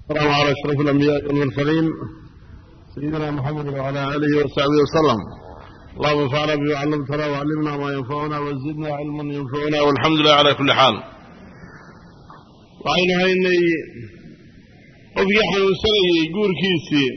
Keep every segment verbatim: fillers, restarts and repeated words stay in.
السلام على أشرف الأنبياء والمرسلين سيدنا محمد وعلى آله وصحبه وسلم. اللهم انفعنا بما علمتنا وعلمنا ما ينفعنا وزدنا علما ينفعنا والحمد لله على كل حال. وعينها إني أبيحا وسلي يقول كيسي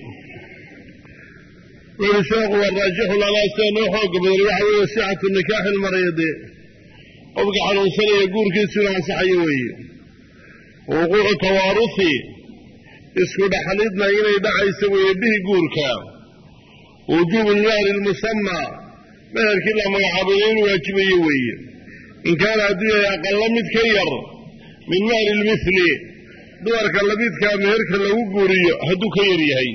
والشوق والراجح لنا سنوحه قبل الوحي وسعة النكاح المريض أبيحا وسلي يقول كيسي لها صحيوي ووقوع توارثي اسكو دحليدنا إني دعي سوي به قوركا وجوب المال المسمى مهر كلا مغعبين واجبيوي إن كان هدوية أقل متكير من مال المثل دورك اللبيت كان مهرك له قوري هدو كير يهي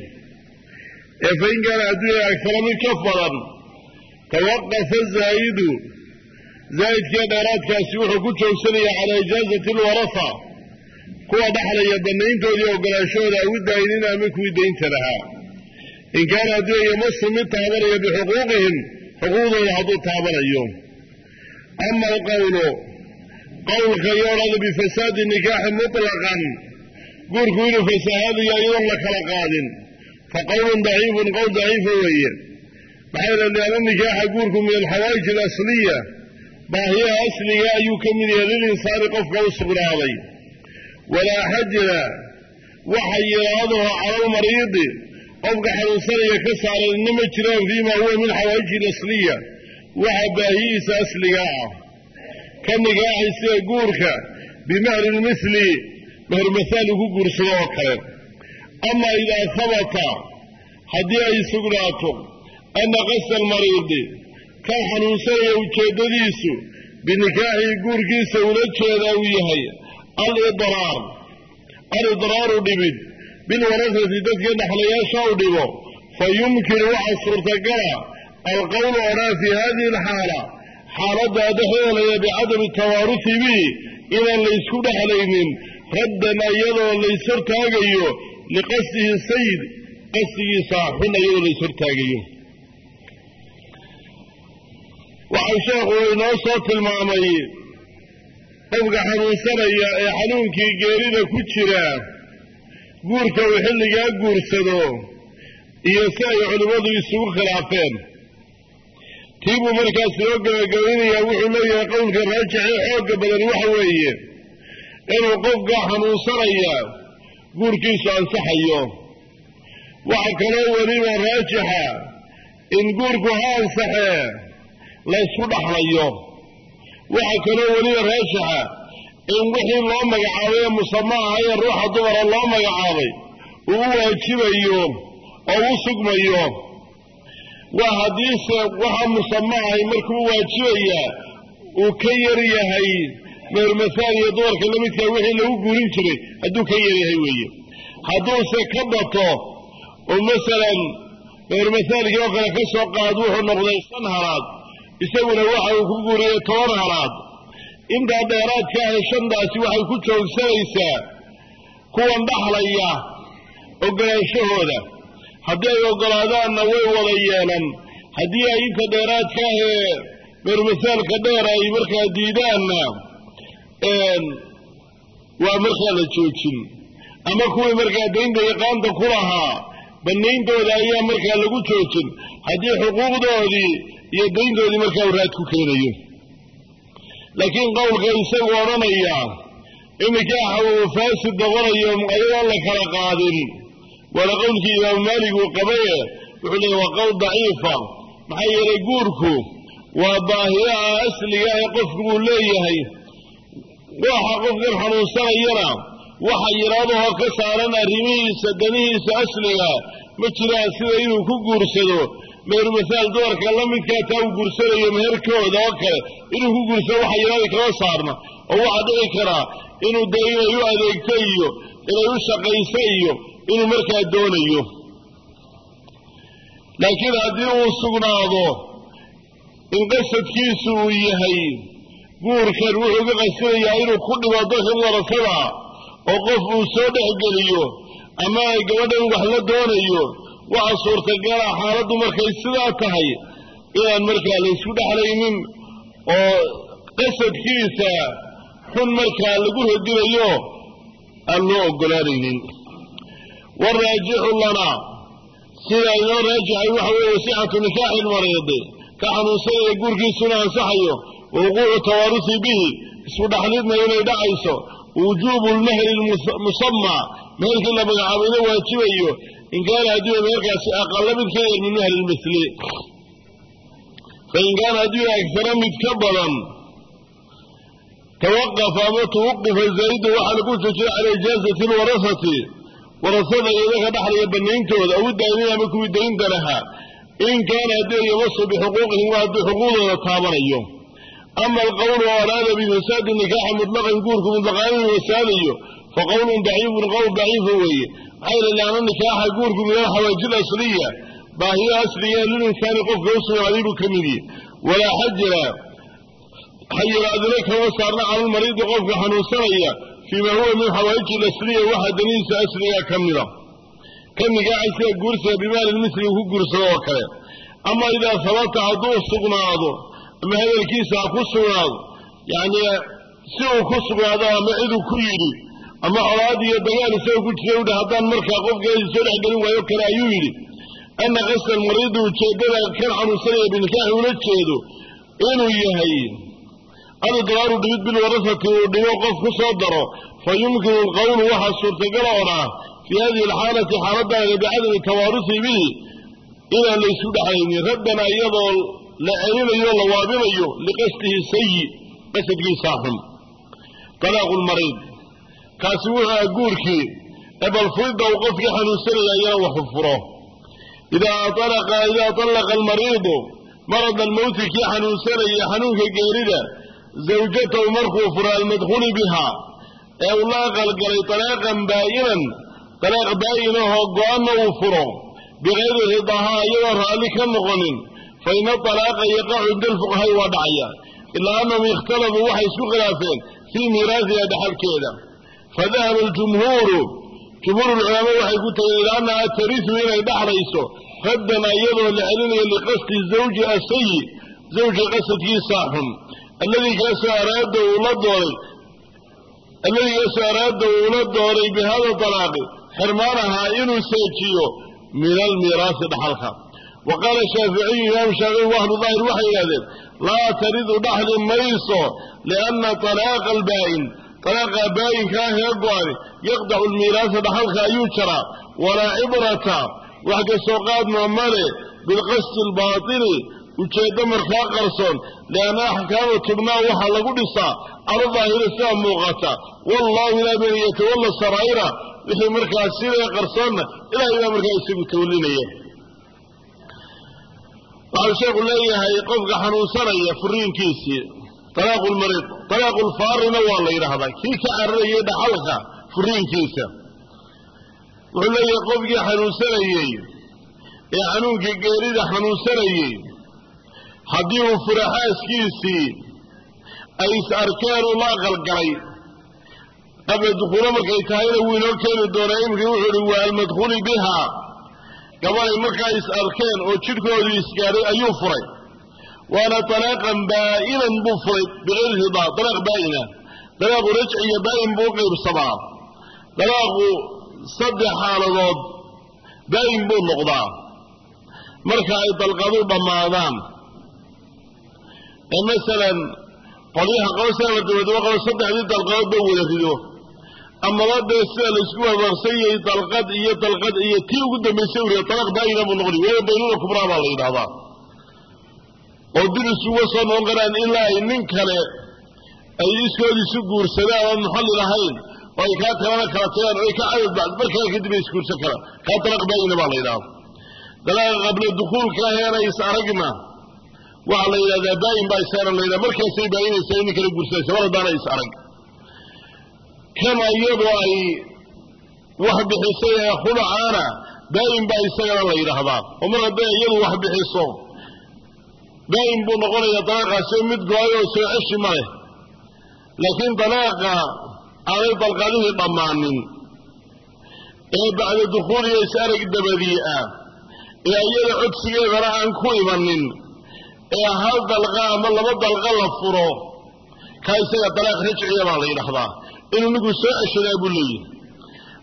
فإن كان هدوية أكثر من كفرا توقف الزايد زايد كادارات كاسيوح كتشو سنية على إجازة الورثة كوا دحل يبنين تولي وقراشود أود ديننا منك ودين تلها إن كان هدوية يمص من تابري بحقوقهم حقوقهم يحضو تابر اليوم. أما القول قول خيارا بفساد النكاح مطلقا قول كونه فساد يأيضا لك لقاد فقول ضعيف قول ضعيف هوي بحيث أن النكاح قولكم من الحوائج الأصلية ما هي أصلية يكمل للإنسان قفك والصبر عليه ولا حجر وحي هذا على المريض قفك حلوصر يكسر النمجران فيما هو من الحوائج الأصلية وحباهيس أصلية كالنكاح سيقولك بمهر المثل مهر مثاله قرصة وكذا. أما إذا ثبت هديه سقراته أن قصد المريض كان حنوصر يوجدديس بنكاح يقولك سولتش يداويهي الإضرار الإضرار دمد بالورثة ذاتك نحلياشا ودمو فيمكن وحصر تقرأ القول أنا في هذه الحالة حالة دخل بعدم التوارث به إلى اللي يسكن عليهم ردا أيضا اللي يسر تاقيه لقصده السيد قصده صاحبنا أيضا اللي يسر تاقيه. وعن شيخه نوصة المعمي قبق حنوصنا يا حنونكي قيرنا كتشرا قورك وحلقا قورسدو إيساء علماء يسوق خلافين تيبو مركز لوقع قويني يوحي لي قولك الراجح حوق بدل وحوية إنه قبق حنوصنا قوركيسو أنصحيه وعكروا وليما راجحا إن قوركو هانصحيه لا يسودح ليه وعكروا وليما راجحا إن وحي الله مقعاوي مصمعها هي الروح دور الله مقعاوي وهو يجيب أيوم أو سقم أيوم وحديث وحا مصمعها يمركب واجبية وكيرية هاي من المثال يدور كلمتك وحي له قولين شري هدو كيرية هاي ويه هدو سكبته ومثلا من المثال يوقع كسوق هدوه النقضي السنهرات يسوي لوحا وكبورية طوانهرات إنت ديرات كاهي شنداسي وحي كتشو سيسا كوان دحليا وقال الشهودة هدي وقلادان نوي وضيانا هدي إنت ديرات كاهي مرمثال كديرا يمركا ديدانا ومركا لتشوشن أما كوي مركا دين دي قامت كلها بنين دودا أيام مركا لغو تشوشن هدي حقوق دودي يدين دودي مركا وراتكو كينيو. لكن قولك يسوى رميا إنك أحوه فاسد دغريا أيضا لك لقادر ولا قولك إذا مالك وقبية وحلي وقول ضعيفة محير يقولكو وباهية أسلية يقفكو ليهي وحا قفك الحنوصة يرى وحا يرادها كسارنا رميس دنيس أسلية مجرى سيئنو كقرسدو مهر مثال دورك الله منك يتاو قرسل يمهركو ذاكرة إنه هو قرسل وحا يرادك وصارنا ووحا ذكرى إنه دائما يؤذيك تيو إنه يشقي سيو إنه مركا دونيو. لكن هذه السقناضو إن قصد كيسو يهي قورك الروح بقصر يعينو كل وضوح ورسلا وقفوا سودح قليو أما يقودوا وحلا دونيو وعصور تقارا حالة مركا السلاطهي إلى المركا ليسود عليهم وقصد كيسا حن مركا لقوه الدريو اللو قلالين والراجح لنا سيدا إنه راجح وحوه وسعة نكاح المريض كعنو سيدا يقول كي سنة صحيه ووقوع التوارث به اسم دحلتنا إلى دعيسه وجوب المهر المسمى مهر كلا بقعابنا واتشويه إن كان هدوه مهر أقل من خير من مهر المثلي فإن كان هدوه أكثر متكبرا توقف أما توقف الزايد وحال قلت على إجازة الورثة ورثنا إذا دحل يبنين تود أو الدائنين أمكم الدين لها إن كان هدوه يوصل بحقوقهم وهدو حقوقه طابريه أما القول وأراد بفساد النكاح مطلقا يقولكم مطلقين وساديه فقول ضعيف قول ضعيف هو غير لأن النكاح يقولكم من الحواج الأصلية باهي أصلية للإنسان قف يوصل عليه كمدي ولا حجر حجر أدريك وصارنا على المريض قف حنوصرية فيما هو من حواج الأصلية واحد ليس أصلية كمدة كم نكاح يقول بمال المثل وهو قرصة وكذا أما إذا ثبت عضوه سقنا عضوه أما هذا الكيس أخصه يعني سوى خصه هذا ما عدو كيري أما أرادي يدقال سوى كل شيء هذا المركة قف جاي يسرع قلوا ويوكر أيويري أن غسل المريض وتشيدنا كان عنه سنة بنكاه ونتشيده إنه يهي أنا دوار دبيت بالورثة ودموقف خصدره فيمكن القول واحد صورة قرأنا في هذه الحالة حالتها بعدم التوارث به إلى أن يسود حيني ردنا أيضا لا أين يولا وابنيو لقصده السيء قصده صاحم طلاق المريض قاسوها أقولكي أبا الفرد وقفك حنوسر يا وحفره إذا طلق إذا طلق المريض مرض الموت كي حنوسر يا حنوك جيردا زوجته مرخوفر المدخول بها أو لا قال طلاقا باينا طلاق باينه قام وفره بغير رضاها يورها لك النغنين فإن الطلاق يقع عند الفقهاء وضعيا إلا أنهم يختلفوا وحي سخلافين في ميراث يدحل كذا فذهب الجمهور جمهور العلماء وحي قلت إلا أنها تريث من يدحل رئيسه فدنا يده لعلنه لقصد الزوج السيء زوج قصده صاحب الذي كاس أراده ولدوري الذي كاس أراده ولدوري بهذا الطلاق حرمانها إنه سيكيو من الميراث دحلها وقال الشافعي يا شافعي واحد ظاهر وحي هذا لا تريد دحل ميسو لأن طلاق البائن طلاق بائن كان يقوى يقضع الميراث دحلها يوشرا ولا عبرة وحق السوقات مؤمنة بالقصد الباطني وشيد مرخاء قرصون لأن أحكام تبنى وحا لقدسا على ظاهر السلام موغتا والله لا من يتولى السرائرة وحي مرخاء السيرة قرصون إلا إذا مرخاء السيرة تولينيه وعلى الشيخ الله يقفق حنوسرية فرين كيسي طلاق المريض طلاق الفار نوال الله يرحبا كيك عرية دحلها فرين كيسي وعلى الله يقفق حنوسرية يعنونك قيريد حنوسرية حديه فرحاس كيسي أيس أركان الله غلقري قبل دخول مركي تهينا وينوكين الدورين ويوحروا المدخول بها قبل مركي أركان وشركوا الإسكاري أيو فري وانا طلاقا بائنا بفري بغير هضاء طلاق بائنا طلاق رجعي بائن بوقي بصبع طلاق صدح حالضاد بائن بوقضاء مركي طلقضوا بماذان مثلا قضيها قوسا ودودوا قوسا صدح دي طلقات دولة فيدوه أما رد السؤال الأسبوع الرأسية طلقات إيه طلقات إيه تيو قدام يسوري طلق باينة بالنغري ولا بينون كبرى بالغير هذا ودين السوى صنع وقران إلا إنن كلا أي يسكول يسكور سلاء والمحل لهين وإيكات لنا كراتين وإيكا عدد بعد بركة يكدب يسكور سكرا كان طلق باينة بالغير هذا دلاء قبل الدخول كاهينا يسعرقنا وعلى إلى ذا باين باي سيرا لإلى مركز سي باين يسيني كلا قرسيسة ولا دانا يسعرق كما يضعي واحد بحسية يقول عانا باين باي سيرا لإلى هذا ومرة دا يضع واحد بحسه باين بو نقول يطلقها سيمد قوية وسيعش معه لكن طلاقها على طلقاته ضمانين إيه بعد دخول يسارك الدبذيئة إيه أيضا عدسي غراء كوي منين إيه هل طلقاء من لما طلقاء لفره كاي سيئة طلاق رجعي مالي لحظة إنه نقول سيعش لأبو لي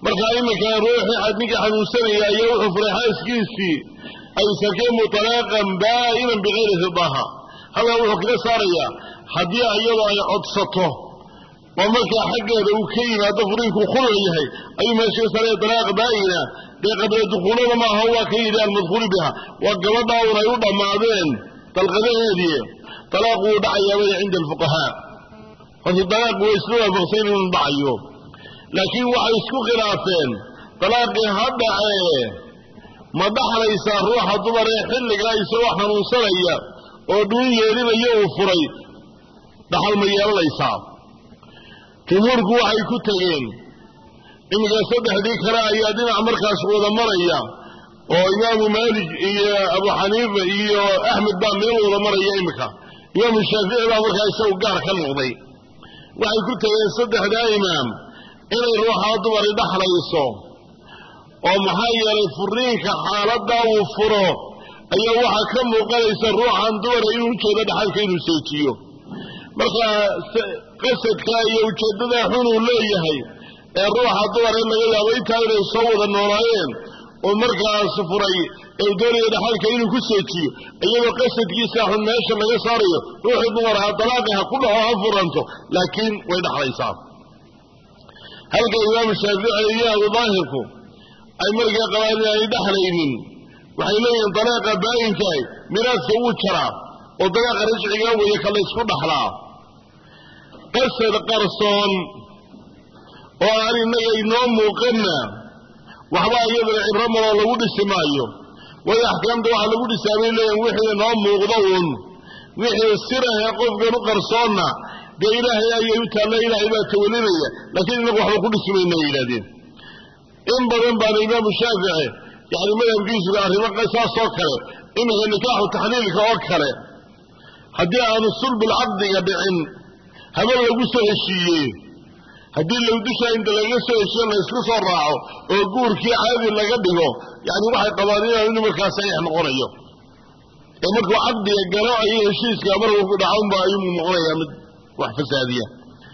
marka imika ruuxi adniga xanuunsanaya ayaa wuxuu furay xaaskiisii ay sakeen talaaqan baa'inan bighayri ridaha hada wuxuu kaga saarayaa haddii iyadoo ay codsato oo markaa xaggeeda uu ka yimaado furiinku khulul yahay ayuu meesha saaraya talaaq baa'ina dee qabla dukhulada ma aha waa ka yidhi almadkhulu biha waa gabadha unay u dhammaadeen dalqadaheedii talaaqu wuu dhacayaa cinda alfuqahaa horta talaaq way isla waafaqsan inuu dhacayo laakiin waxay isku khilaafeen talaaqii ha dhacee ma dhaxlaysaa ruuxa dumar ee xilligaa isagoo xanuunsanaya oo dhuun yeelinayo uu furay dhaxal ma yeelanaysaa jumhuurku waxay ku tegeen iminka saddexdii kale ayaa dhinac markaas wada maraya oo imaamu maalik iyo abu xaniifa iyo axmed baa meel wada maraya iminka imaamu shaafici baa markaa isagu gaar ka noqday waxay ku tegeen saddexdaa imaam inay ruuxaa dumari dhaxlayso oo maxaa yeelay furiinka xaaladdaa uu furo ayaa waxaa ka muuqanaysa ruuxan dumara inuu ujeedo dhaxalka inuu seejiyo marka qasadka iyo ujeeddada xun uu leeyahay ee ruuxa dumar in laga yaabo intaa inay soo wada noolaayeen oo markaas furay ee doonaya dhaxalka inuu ku seejiyo iyadoo qasadkiisa xun meesha laga saarayo ruuxii dumar ha dalaaqi ha ku dhaco ha furanto laakiin way dhaxlaysaa halka imaamu shaafici iyo abu daahirku ay markaa qabaan inaanay dhaxlaynin waxay leeyihiin dalaaqa baayinkaay miraadka wuu jaraa oo dalaaqa rajciga weeye ka la ysku dhaxlaa qasad qarsoon oo aan innaga inoo muuqanna waxba iyadana cibro maloo lagu dhisi maayo waayo axkaamta waxaa lagu dhisaa bay leeyihin wixii inoo muuqdo uun wixii sirahee qofkan u qarsoonna dee ilaahay ayay u taalla ilaahay baa tawalinaya laakiin inagu waxba ku dhisi mayna ay yidhahdeen in badan baana imaamu shaafici yani madhabkiisuga arrimo saasoo kale iminka nikaaxu taxliilka oo kale haddii aanu sulbulcaqdiga dhicin haben lagu soo heshiiyey haddii lowdusha inta laga soo heshiiyo la isku soo raaco oo guurkii caadi laga dhigo yani waxay qabaan inaanu inu markaa saxiix noqonayo ee markuu caqdiga galo ayay heshiiska markuu ku dhacaunba ayuu noqonayaa mid wax fasaadiya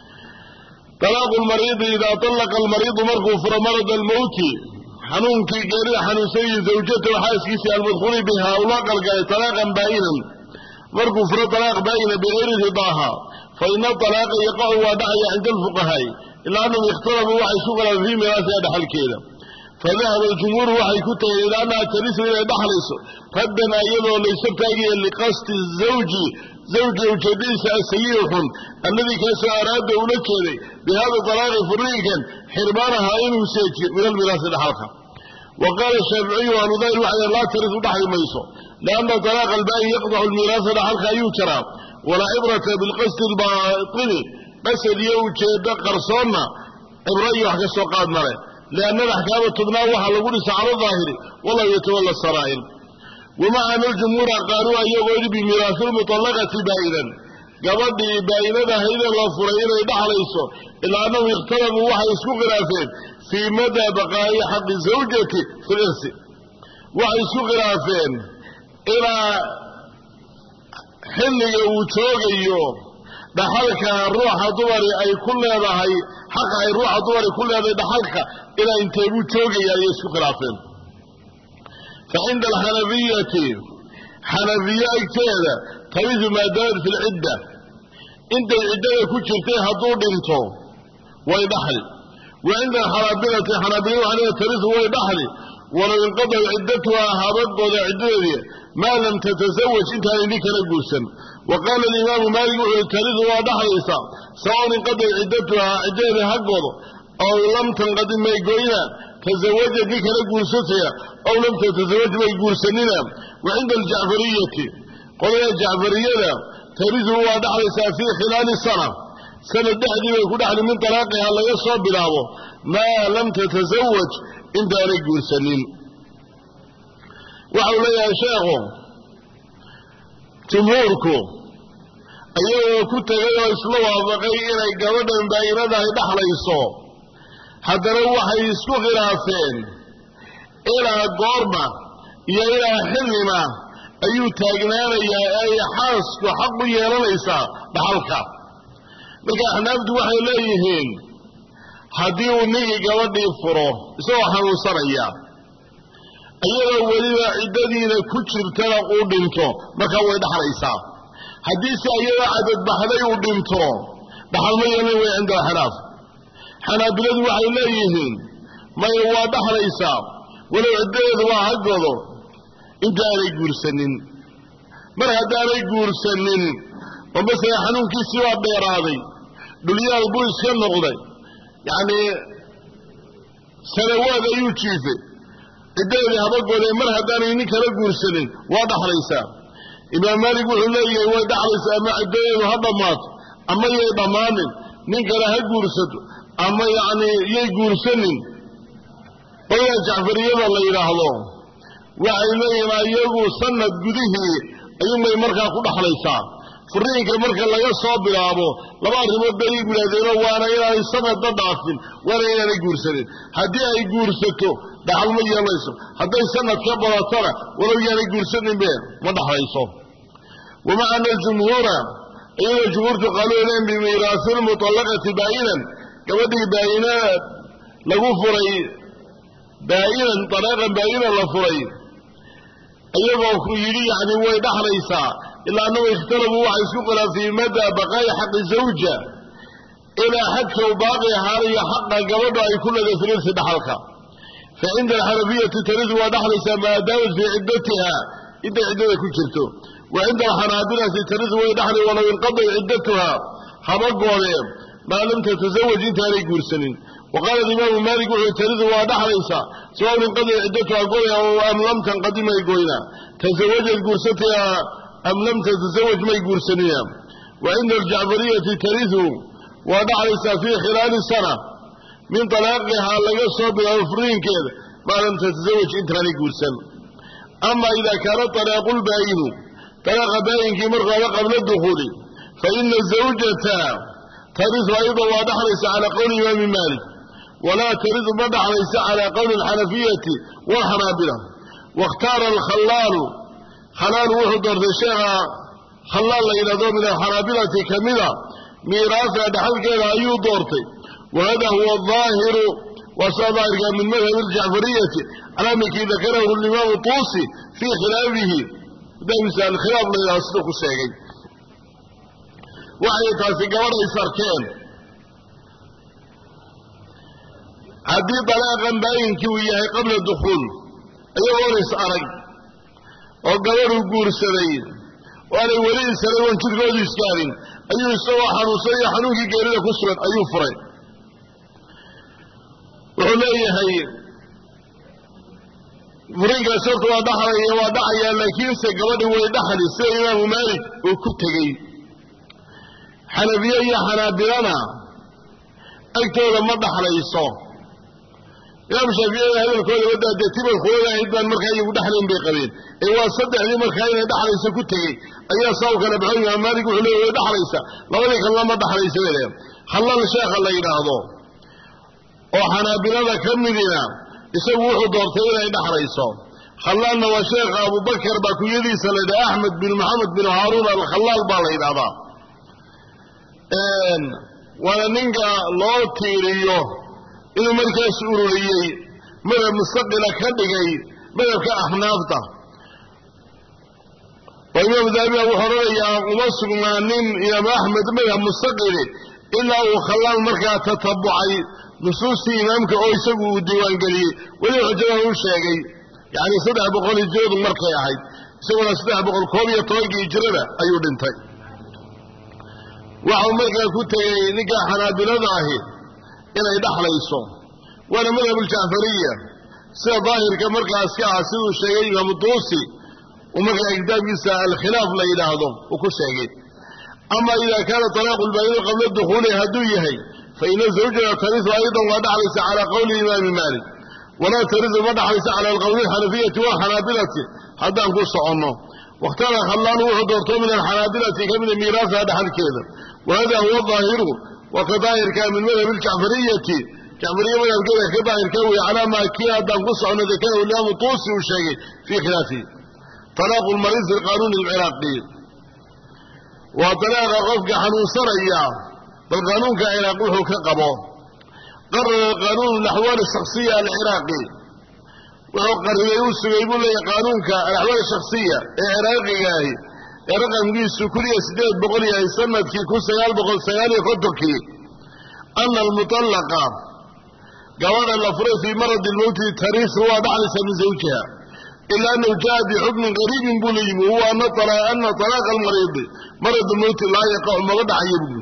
طلاق المريض إذا طلق المريض مركو فر مرض الموت حنون كي قرية حنون سيد زوجته وحاسكيسي المدخول بها ولاقل قال طلاقا بائنا مركو فر طلاق بائنا بغير رضاها فإن الطلاق يقع ودعي عند الفقهاء إلا أنهم اختلفوا وحي شغلا في ميراث دحل كذا فذهب الجمهور وحي كتب إلى أنها ترث إلى دحل فدنا أيضا ليس تاجيا لقصد الزوج زوجي وجديس سيئ الذي كان أراد ولكذا بهذا الطلاق فريقا حرمانها إنه سيتي من الميراث الحلقة وقال الشافعي وأن ذلك الوحي لا ترث دحل ميسو لأن طلاق الباقي يقضع الميراث الحلقة يوترى ولا عبرة بالقصد الباطل بس اليوجد قرصونا عبرية حق السوقات مره لأن الأحكام تبناوها لقولس على الظاهر والله يتولى السرائر ومع أن الجمهور قالوا أن يغير بميراث المطلقة بائنا قبض بائنا هيدا الغفرين يدحل يسو إلا أنهم اختلفوا وحي يسكو غرافين في مدى بقاء حق الزوجة في الإرث وحي يسكو غرافين إلى حلق وشوقيو دحلك الروح دوري أي كل هذا حق أي روح دوري كل هذا دحلك إلى انتبو شوقي يسكو غرافين فعند الحنفية حنفية كذا تريد ما دار في العدة انت العدة كتشرتها دور انتو ويدحل وعند الحنابلة حنابلة عليها تريد ويدحل ولو انقضى عدتها هابط ولا عدة ما لم تتزوج انت لك نقوسا وقال الإمام مالك تريد ويدحل سواء انقضى عدتها عدة هقض أو لم تنقضي ما يقولنا تزوجت بك نقوستها أو لم تتزوج ما يقول سننا وعند الجعفرية قال يا جعفرية تريد ويدحل في خلال السنة سنة دحدي ويكون أحد من طلاقها الله يصاب بلاوه ما لم تتزوج انت رجل سنين وحول يا شيخ جمهوركم أيها كنت غير إسلوها فغير قوضا بيننا دحل يصاب حتى روح يسكو غرافين إلى قربة يا إلى حلمة أيو تاقنان يا أي حاسك وحق يا ليس بحلقة لك أحنا بدو وحي إليهين haddii uu ninkii gabadhii furo isagoo xanuunsanaya iyadoo weliba ciddadiina ku jirtana uu dhinto markaa way dhaxlaysaa haddiise iyadoo cadadbaxday uu dhinto dhaxal ma yeelan way cinda alxanaaf xanaabiladu waxay leeyihiin maya waa dhaxlaysaa walow ciddadeedu waa haggoodo inta aanay guursanin mar haddaanay guursanin oo masala xanuunkiisii waa dheeraaday dhulyaal buu iska noqday yacnii sanawaad ayuu jiifay ciddadeedii habagoodee mar haddaanay nin kala guursanin waa dhaxlaysaa imaam maalik wuxuu leeyahay way dhaxlaysaa ama ciddadeedu ha dhammaato ama yay dhammaanin nin kale ha guursato ama yacnii yay guursanin qolada jacfariyada la yidhaahdo waxay leeyihiin ayagu sanad gudihii ayuunbay markaa ku dhaxlaysaa furiinka marka laga soo bilaabo laba arrimood bay igu yidhahdeeno waana inaanay sanadda dhaafin waana inaanay guursanin haddii ay guursato dhaxal ma yeelayso hadday sanad ka badatona walow yaanay guursaninbe ma dhaxlayso wamaca ana aljumhuura iyadoo jumhuurtu qaaluuleen bimiiraasi lmuطallaqati baa'inan gabadhii baa'ina lagu furay baa'inan طalaaqan baa'inan la furay iyagoo ku yidhi yacni way dhaxlaysaa ilaa annagu ikhtalafuu waxay isku khilaafiyey madaa baqaa'i xaqi zawja ilaa xadkow baaqi ahaanayo xaqa gabadha ay ku leedahay firiirsi dhaxalka fa cinda alxanafiyati taridu waa dhaxlaysaa maadaamat fii ciddatiha intay ciddada ku jirto wa cinda alxanaabilati taridu way dhaxlay walow inqadat ciddatuha habagoodee maa lam tatasawaj intaanay guursanin wa qaala alimaamu maalik wuxuu taridu waa dhaxlaysaa sawaun inqadat ciddatuha goya am lam tanqadi may goynaa tasawajad guursataya am lam tatasawaj may guursanina wa cinda aljacfariyati taridu waa dhaxlaysaa fii khilaali sana min talaaqihaa laga soo bilaabo furiinkeeda maa lam tatasawaj intaanay guursan ama idaa kaana talaaqu lbaa'inu talaaqa baa'inkii markuu haba qabla dukhuuli fa ina zawjata taridu ayada waa dhaxlaysa calaa qowli imaami maalik walaa taridu ma dhaxlaysa calaa qowli alxanafiyati walxanaabila waاkhtaara alkhallaalu khalaal wuxuu doortay sheekha khallaal la yidhahdo min alxanaabilati ka mida miiraasa dhaxalkeeda ayuu doortay wahada huwa aahiru waa sida daahirka min madhabi aljacfariyati calaa minkii dakarahu alimaamu tuusi fii khilaafihi damiisa alkhilaaf la yidhahdo siduu ku sheegay waxay taasi gabadhay sarkeen haddii dalaaqan baayinkii uu yahay qabla dukhuul iyagoon is arag oo gabadhuu guursaday oo aanay weli isarag oon jidhkoodu iskaarin ayuu isagoo xanuunsan iyo xanuunkii geerida ku sugan ayuu furay wuxuu leeyahay furiinkaas horta waa dhaxlaya waa dhacayaa laakiinse gabadhi way dhaxli sida imaamu maalik uu ku tegey xanabiye iyo xanaabilana agtooda ma dhaxlayso imaam shaaficiyada hadalkooda wadaa dee tibalkooda ahayd baan markaa iyagu dhaxlayn bay qabeen ee waa saddexdii markaa inay dhaxlayso ku tegey ayaa saa u kala baxo imaam maalik wuxuu leeya way dhaxlaysa labadii kalena ma dhaxlaysa bay leeya khallal sheekha la yidhaahdo oo xanaabilada ka midina isagu wuxuu doortay inay dhaxlayso khallaalna waa sheekha abubakar baa kunyadiisa la yidhaha axmed bin maxamed bin haaruun alkhallaal baa la yidhahdaa waana ninka loo tiiriyo inuu markaas ururiyey madhab mustaqila ka dhigay madhabka axnaafta oo imaam dahabiya wuxuu odhanayaa uma sugnaanin imaam axmed madhab mustaqili ilaa uu khallaal markaa tatabucay nusuustii imaamka oo isagu uu diiwaangeliyey weli xujadan u sheegay yacni saddex boqol hijradu markay ahayd isaguna saddex boqol koob iyo tobankii hijrada ayuu dhintay waxau markaa ku tegey ninka xanaabilada ahi inay dhaxlayso waana madhab aljacfariya sida daahirka markaas ka ah siduu sheegay imaamu tuusi uu markaa kitaabkiisa alkhilaaf la yidhaahdo uu ku sheegay ama idaa kaana talaaqu lbaa'inu qabla dukhuuli hadduu yahay faina zawjada taridu aydan waa dhaxlaysa calaa qowli imaami maalik walaa taridu ma dhaxlaysa cala alqowli alxanafiyati walxanaabilati haddaan ku soconno wakhtaara khallaalu wuxuu doortoo min alxanaabilati ka mida miiraasaha dhaxalkeeda wahada huwa daahiru waa ka daahirka min madhabi aljacfariyati jacfariya madhabkeeda ka daahirka wey calaa maa kii haddaan ku soconno dakarahu imaamu tuusi uu sheegay fii khilaafihi talaaqu lmariid fi lqaanuuni alciraaqi waa talaaqa qofka xanuunsanaya bal qaanuunka ciraaq wuxuu ka qabo قرر قانون الأحوال الشخصية العراقي وقرر يوسف يقول لي قانونك الأحوال الشخصية العراقي هاي رقم جيسو كلية سداد بقولي هاي سنة كي كو سيال بقول سيال يقدركي أن المطلقة قوانا الأفراد في مرض الموت التاريخ هو بعلس من زوجها إلا أنه جاء بحكم غريب بوليم هو أن طلاق أن طلاق المريض مرض الموت لا يقع مضع يبقى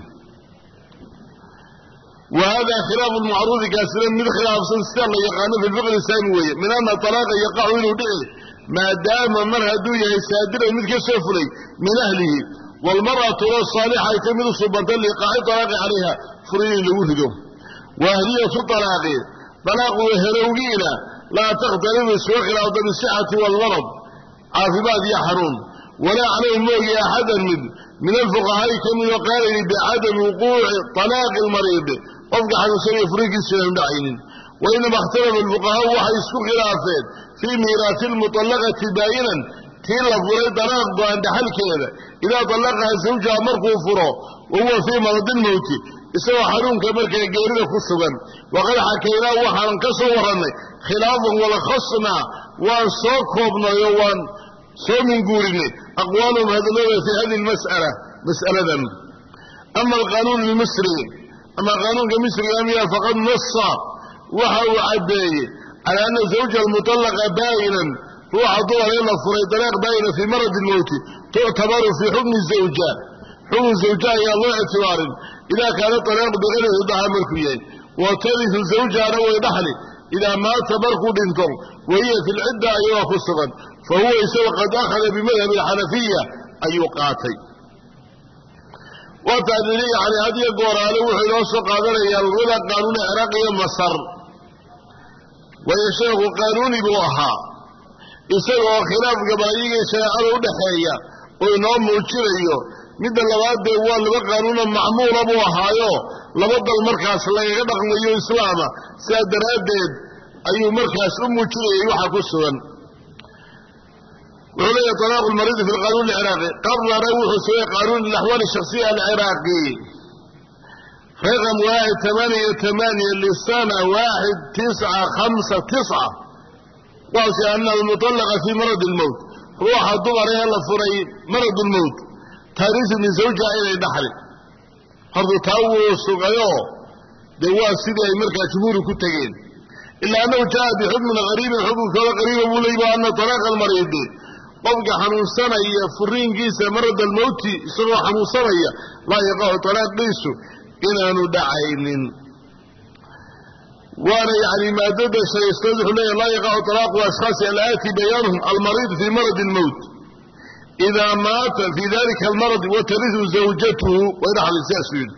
وهذا خلاف المعروض كاسرا من خلاف سنستان يقعنا في الفقه الإسلامي من أن طلاق يقع له دعي ما دام من هدوية يسادر من كسفري من أهله والمرأة الصالحة يتمد صبتا لقاع طلاق عليها فرين لوثقه وهدية طلاق طلاق وهروقينا لا تختلف سوى خلاف الصحة والمرض عافبات يحرون ولا عليهم موجي أحدا من من الفقهاء كم يقال بعدم وقوع طلاق المريض أفقع عن سنة فريق السلام دعين وإنما اختلف الفقهاء وحيسكو خلافات في ميراث المطلقة باينا تيلا فريد طلاق بأن دحل كذا إذا طلقها زوجها مركو فرو وهو في مرض الموت سوى حرون كمرك يقيرنا خصبا وقد حكينا وحن كصورنا خلافا ولخصنا وانصوكبنا يوان سومن قولنا أقوالهم هذا في هذه المسألة مسألة ذن. أما القانون المصري أما القانون المصري أميا فقد نص وحو عباي على أن زوج المطلق باينا روح دور إلى فريد طلاق باينا في مرض الموت تعتبر في حكم الزوجة حكم الزوجة يا الله اعتبار إذا كان الطلاق بغير هداها ملكيين وترث الزوجة روى دحلي إذا مات بركو بنتم وهي في العدة أيها خصفا فهو يسوى قد أخذ بمذهب الحنفية أي قاتي وتعديلي على هذه القرآن وحي نوصل قادر يلغل قانون عراقي مصر ويشيخ قانون بوحا يسوى خلاف قبائي يشيخ دحية وينام موجريه مدى اللواد ديوان لبا قانون معمول بوحا لبدا المركز لا يغدق ليو إسلاما سيادرادد أي مركز أمو جريه يوحا كسوا وعليه طلاق المريض في القانون العراقي قبل روح سوى قانون الأحوال الشخصية العراقي رقم واحد ثمانية ثمانية للسنة واحد تسعة خمسة تسعة واسي أن المطلقة في مرض الموت روح الضبر يلا فري مرض الموت تاريث من زوجها إلى البحر هذا تاوس وغيره دوا سيدي مركز جمهور كتجين إلا أنه جاء بحكم غريب الحكم كذا غريب وليب أن طلاق المريض طبق حنون سنة فرين جيسة مرض الموت يسرع حنون سنة لا يقع طلاق ليسو إن أنه دعين وانا يعني ما دد سيستوضح لي لا يقع طلاق أشخاص الآتي بيانهم المريض في مرض الموت إذا مات في ذلك المرض وترث زوجته ويرحل الساسين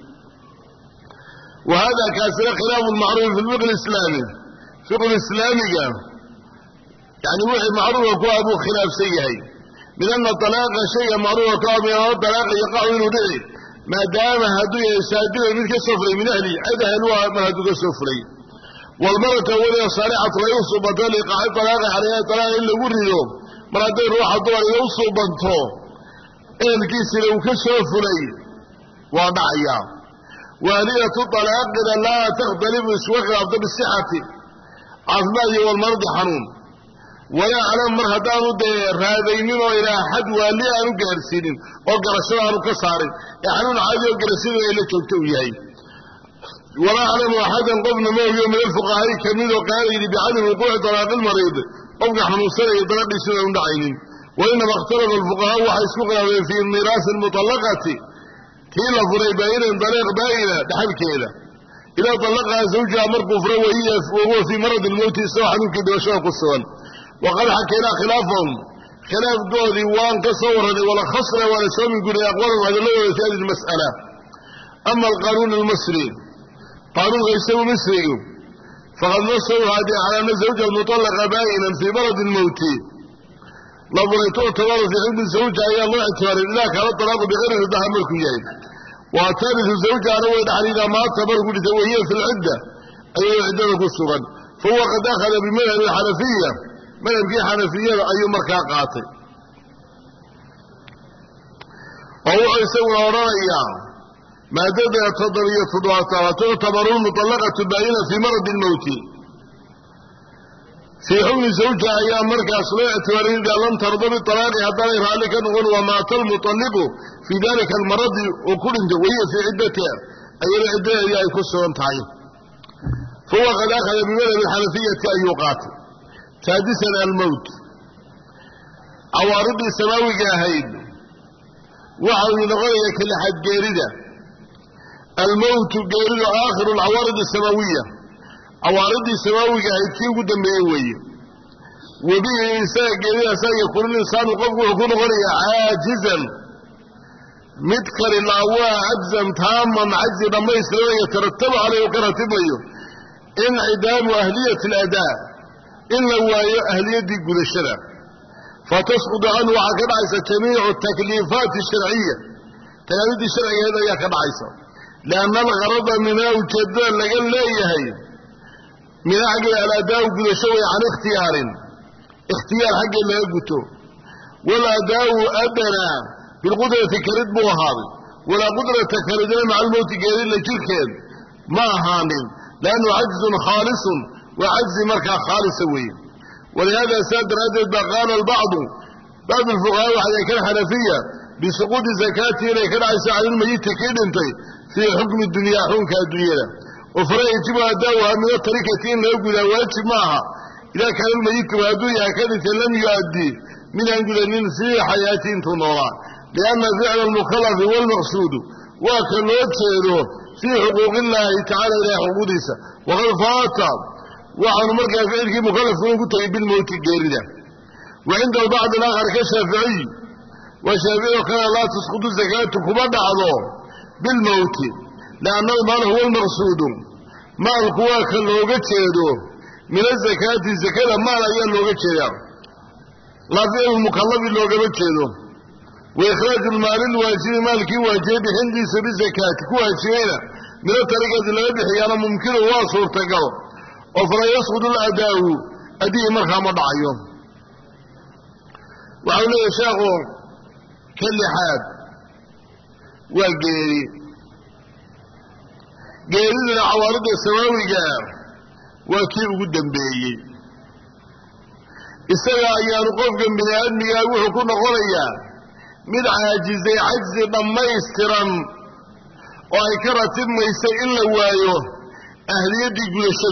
وهذا كاسر خلاف المعروف في الفقه الإسلامي الفقه الإسلامي يعني وحي معروف هو أبو خلاف سيئي من أن الطلاق شيء معروف كامل الطلاق يقع منه دعي ما دام هدو يسادر منك سفري من أهلي عيد أهلوها من هدو سفري والمرأة ولي صالحة لا يوصب ذلك عيد طلاق عليها طلاق إلا ورده مرادين روح الدول يوصوا بنتو الكيس لو كسوف لي وضعيا وهلية الطلاق لا تختلف سوى أفضل الصحة عظمائي والمرض حنون ولا علم مرهدان رهدينين إلى حد والي أنو قرسين وقرسوا أنو كسارين يحنون عادي وقرسين إلى تلتويهي ولا علم أحدا قبنا موجه من الفقهاء كميل وقال بعدم وقوع طلاق المريض أبقى حنوصل يطلق سنة عندعين وإنما اختلف الفقهاء وحيسكونا في الميراث المطلقة كيلا فريبين طريق باينة دحل كيلا إذا طلقها زوجها مرقو فروهية وهو في مرض الموت يستوى حنون كده وشوق السوان وقد حكينا خلافهم خلاف قولي وان تصورني ولا خسر ولا سوى من قولي أقوالهم هذا لا في هذه المسألة أما القانون المصري قانون غيسو مصري فقد نصوا هذه على أن الزوجة المطلقة باينا في مرض الموت لابد تعتبر في حكم الزوجة يا الله اعتبار إلا كان الطلاق بغير ردها ملك جيد وثالث الزوجة روى دحل إذا ما اعتبر وهي في العدة أي العدة قصرا فهو قد أخذ بمذهب الحنفية مذهب في حنفية أي مركا قاتل وهو يسوي رأيا maadada toddobiyo toddobaatanaad تعتبر المطلقة باينة في مرض الموت في حكم زوجها أيام مركز لا اعتبارين إذا لم ترضى بالطلاق حتى يرالك نقول ومات المطلق في ذلك المرض وكل وهي في عدتها أي العدة هي يكسرون تعين فهو قد أخذ بمذهب الحنفية أن يقاتل. سادسا الموت عوارض السماوي جاهين وعوي نغير كل حد جاردة الموت جارد آخر العوارض السماوية عوارض السماوي جاهد كيف قدام بيوي وبه إنسان جارد أسان يكون الإنسان قفه يكون غريا عاجزا مذكر العواء عجزا تاما عجزا ما يسلوه يترتب عليه وكرتبه انعدام أهلية الأداء إلا هو أهلية دي قد الشرع فتسقط عنه وعكد عيسى جميع التكليفات الشرعية تكليفات الشرعية هذا يكد عيسى لأن الغرض منها وجدوا لقل ليهي من عقل الأداء قد شوي عن اختيار اختيار حق اللي يقوته والأداء أدنى بالقدرة كرد بوهاري ولا قدرة كردنا مع الموت قليل لجلكين ما هانين لأنه عجز خالص وعجز مركع خالص وي ولهذا سادر هذا قال البعض بعض الفقهاء وحتى كان حنفية بسقوط الزكاة لكن عيسى على الميت كيد انتي في حكم الدنيا حكم الدنيا وفرا يجب أداؤها من الطريقتين لا يقول واجب معها إذا كان الميت وأدوية كانت لم يؤدي من أن يقول أن في حياتين تنورا لأن فعل المخلف والمقصود وكان وجهه في حقوق الله تعالى إلى حقوقه وقد فات وعن مركز فعلك مخلف ونقول بالموت الجارده وعند البعض الآخر كالشافعي والشافعي كان لا تسقط الزكاة كما بعضه بالموت لأن المال هو المقصود مال قواك اللوغة تشيده من الزكاة الزكاة مال أيها اللوغة تشيده لا فعل المكلف اللوغة تشيده وإخراج المال الواجب مالك واجب عندي سبيل الزكاة كواجبين من الطريقة التي أحيانا ممكن واصل تقو وفلا يسقط الأداء أديه مرخى مضعيه وعليه شاقه كل حاد والقيري قيري لنا عوارض السماوي جار وكيف قدام بيي السنة أيان قفقا من أدني أقول كنا غريا من عاجز عجز لما يسترم وإكرة ما يستئل وايو أهلية دي قلشن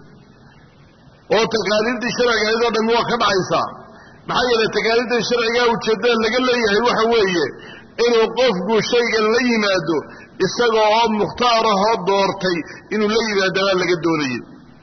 وتقاليد الشرع هذا دم وقت عيسى محايا لتقاليد الشرع وتشدان لقال لي هي وحوية إنه قفق شيء اللي ينادو السقع مختارها دورتي إنه اللي ينادو لقى الدوري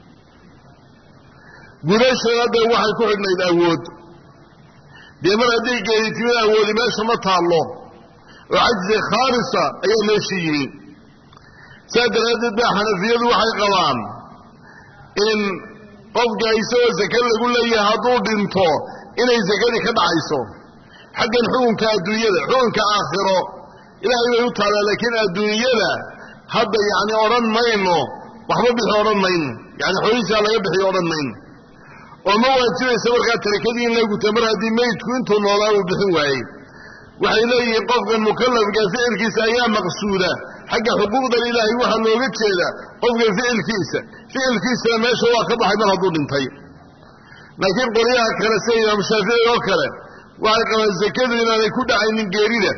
قلاش هذا واحد كحنا الأود بيمر هذيك يتمنى أول ما سمتها الله وعجز خارصة أي ماشيين سادر هذا بقى حنفية واحد قوام إن قفق يسوى الزكاة يقول لي هدو دينتو إنه الزكاة كدعيسو حقا حكم كالدنيا حكم كآخرة إلهي يطلع لكن الدنيا هذا يعني أوران مينو وحبا بيحي أوران مينو يعني حويسة لا يبحي أوران مينو وما واجب يسوى الكاتركدين لو تمر هذه ميت كنت الله وبحي وعي وحي لي قفق المكلف كفعل كيس أيام مقصودة حق حقوق الإلهي وحا لوغت شيدا قفق فعل كيسة فعل كيسة ما شوى كبح من هدول انتهي لكن قريها كرسينا مشافعي وكره وعلى كما الزكاة لنا يكون عين جاريدة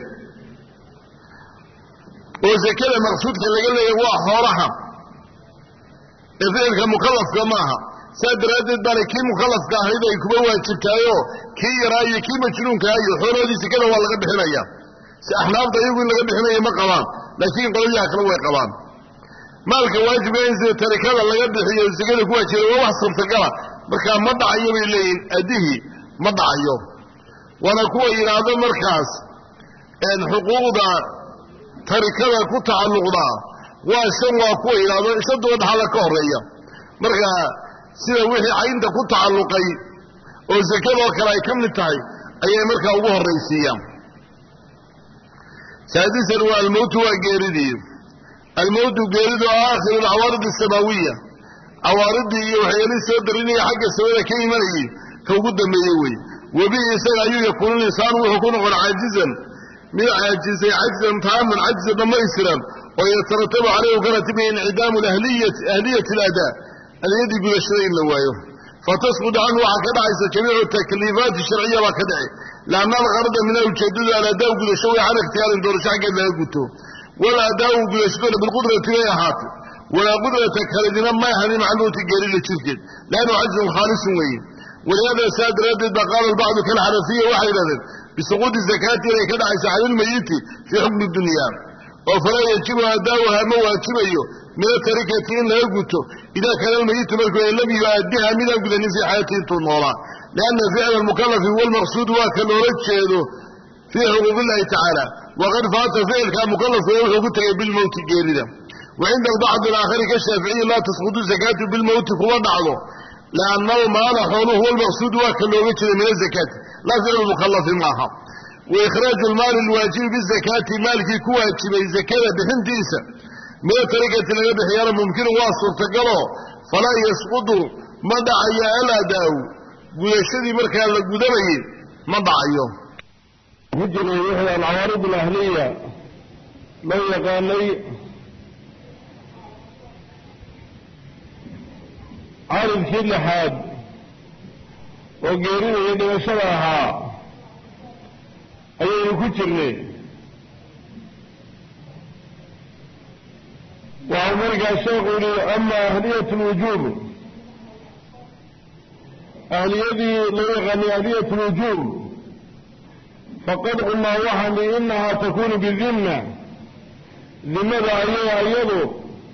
والزكاة مقصود كان لقال لي هو حورها فعل كمكلف كماها سادر هذا بالك كي مكلف كهيدا يكون واجبتايو كي راي كي مجنون كايو حول هذه سكنه والله قد بحنايا احناف ضيق اللي قد بحنايا ما قوام لكن قضيه كلو way qabaan maalka waajib ee tarikada laga bixiyo sigada ku waajib waa wax suurtagal marka ma dhacayo bay leeyin adihi ma dhacayo wana kuwa yiraahdo markaas in xuquuqda tarikada ku tacalluqda waa shan waa kuwa yiraahdo shadoo dhaxala ka horeeya marka sida wixii aynta ku tacalluqay oo zakada kale ay kamid tahay ayay marka ugu horeeysiiyaan سادسا والموت وغيرده الموت غيرده آخر العوارض السماوية عوارضه وحيالي سيدريني حق السماوية كيماني فوقود ميوي وبه يسأل يكون الإنسان ويكون عاجزا من عاجز عجزا تاما عجزا ما يسرا ويترتب عليه كرتب انعدام الأهلية أهلية الأداء الذي بلشرين لوايه فتسقط عنه عقد عيسى جميع التكليفات الشرعية وكدعي لأن الغرض من الجدد على أداء بلشوي على اختيار دور شعق لا يقوته ولا أداء بلشوي بالقدرة لا يحاطب ولا قدرة كالذين ما يحني معلومة الجريل للشركة لأنه عجز خالص وين ولهذا ساد ردد بقال البعض كالحنفية وحيدا بسقوط الزكاة إلى كدع على الميت في حكم الدنيا وفلا يجب أداؤها مواتبه من التركة لا يقوته إذا كان الميت ملكه لم يؤديها من أجل نزي حياته النورة لأن فعل المكلف هو المقصود وكالورجه في حقوق الله تعالى وقد فات فعل كان مكلف ويحقوق بالموت الجيري وعند البعض الآخر كالشافعي لا تسقط الزكاة بالموت هو بعضه لأن المال حوله هو المقصود وكالورجه من الزكاة لا فعل المكلف معها وإخراج المال الواجب بالزكاة مالك كواجب الزكاة بحنتيسة من طريقة الذي حيانا ممكن واصل تقره فلا يسقط مدع يا ألاداو ويشتري مركا لقدمه مدع يوم هجر يحيى العوارض الأهلية من يقال لي عارض كل حاد وقيرين يدو شرعها أيه كترني وعمرك الشيخ لي أما أهلية الوجوب أهلية لا يغني أهلية الوجوب فقد قلنا وحني إنها تكون بالذمة لماذا أيها أيضا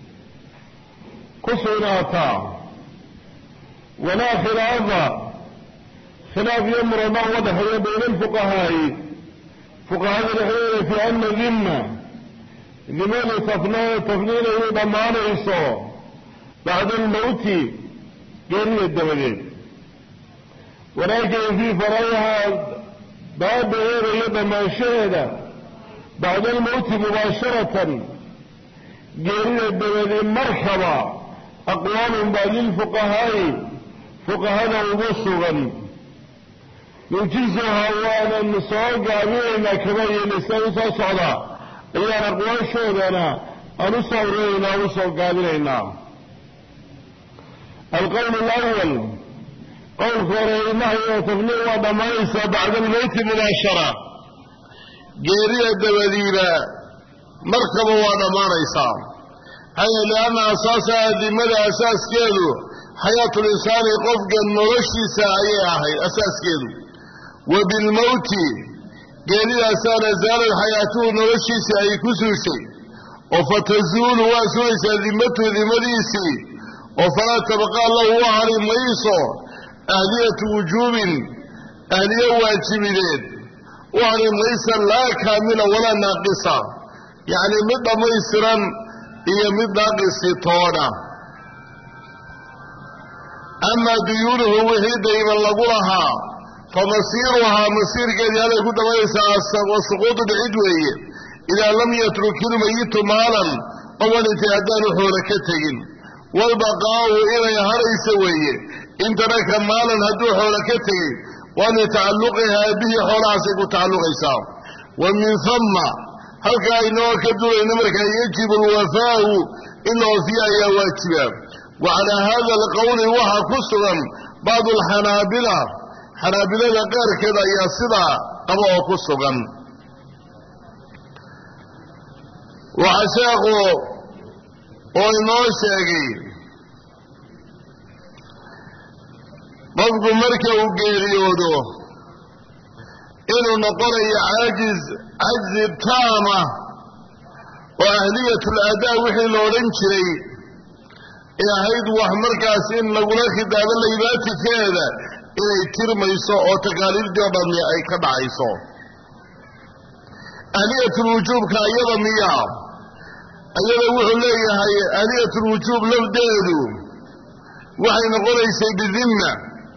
كسرناتا ولا خلاف خلاف يمر ما وضح بين الفقهاء فقهاء الحين في أن الذمة لماذا تفنينه ضمان إيصا بعد الموت جري الدمدين ولكن في فرعها باب غير يد ما شهد بعد الموت مباشرة جري الدمدين مرحبا أقوام بعد الفقهاء فقهاء وبصغا يجيزها وانا النساء قابلنا كما ينسان صعدا إذا نقوان شهدنا أنصورينا ونصور قابلنا القول الأول قول فرعي نحن تفنير وضمائسة بعد الموت مباشرة جيرية الدوليلة مركب وضمائسة هيا لأن أساسها لماذا أساس كيلو حياة الإنسان قفق النرشي ساعيها أساس كيلو وبالموت جيرية أسان زال الحياة نرشي ساعي كسوشي وفتزول واسويس ذمته ذمديسي وفلا تبقى الله وعلي ميصو أهلية وجوب أهلية واجبين وعلي ميصا لا كاملة ولا ناقصة يعني مدى ميصرا هي مدى قصيطونة أما ديونه وهي دائما لقولها فمصيرها مصير قد يكون ميصا والسقوط بعدوية إذا لم يترك الميت مالا أولا انتهدان حولكتين والبقاء إلى هري سوية إن ترك مالا هدو حولكتين وأن تعلقها به حولاسك وتعلق إساء ومن ثم هل كأنه كدور إنمرك يجب الوفاء إلا وفيها يا واجبا وعلى هذا القول وحا كسرا بعض الحنابلة حنابلة غير كذا يصدع أبوه كسرا وعشاقه وإنوشاقي قفق مركة وقيريوده إنه نقرأ عاجز عجز التامة وأهلية الأداء وحي لورنشري إذا هيد وحمركة سين لقلاك هذا اللي يباتي كذا إذا يترم يسوء وتقاليل جوابا أي كدع يسوء أهلية الوجوب كأيضا مياه أيضا وحو ليه أهلية الوجوب لو ديدو وحي نقول يسي بالذمة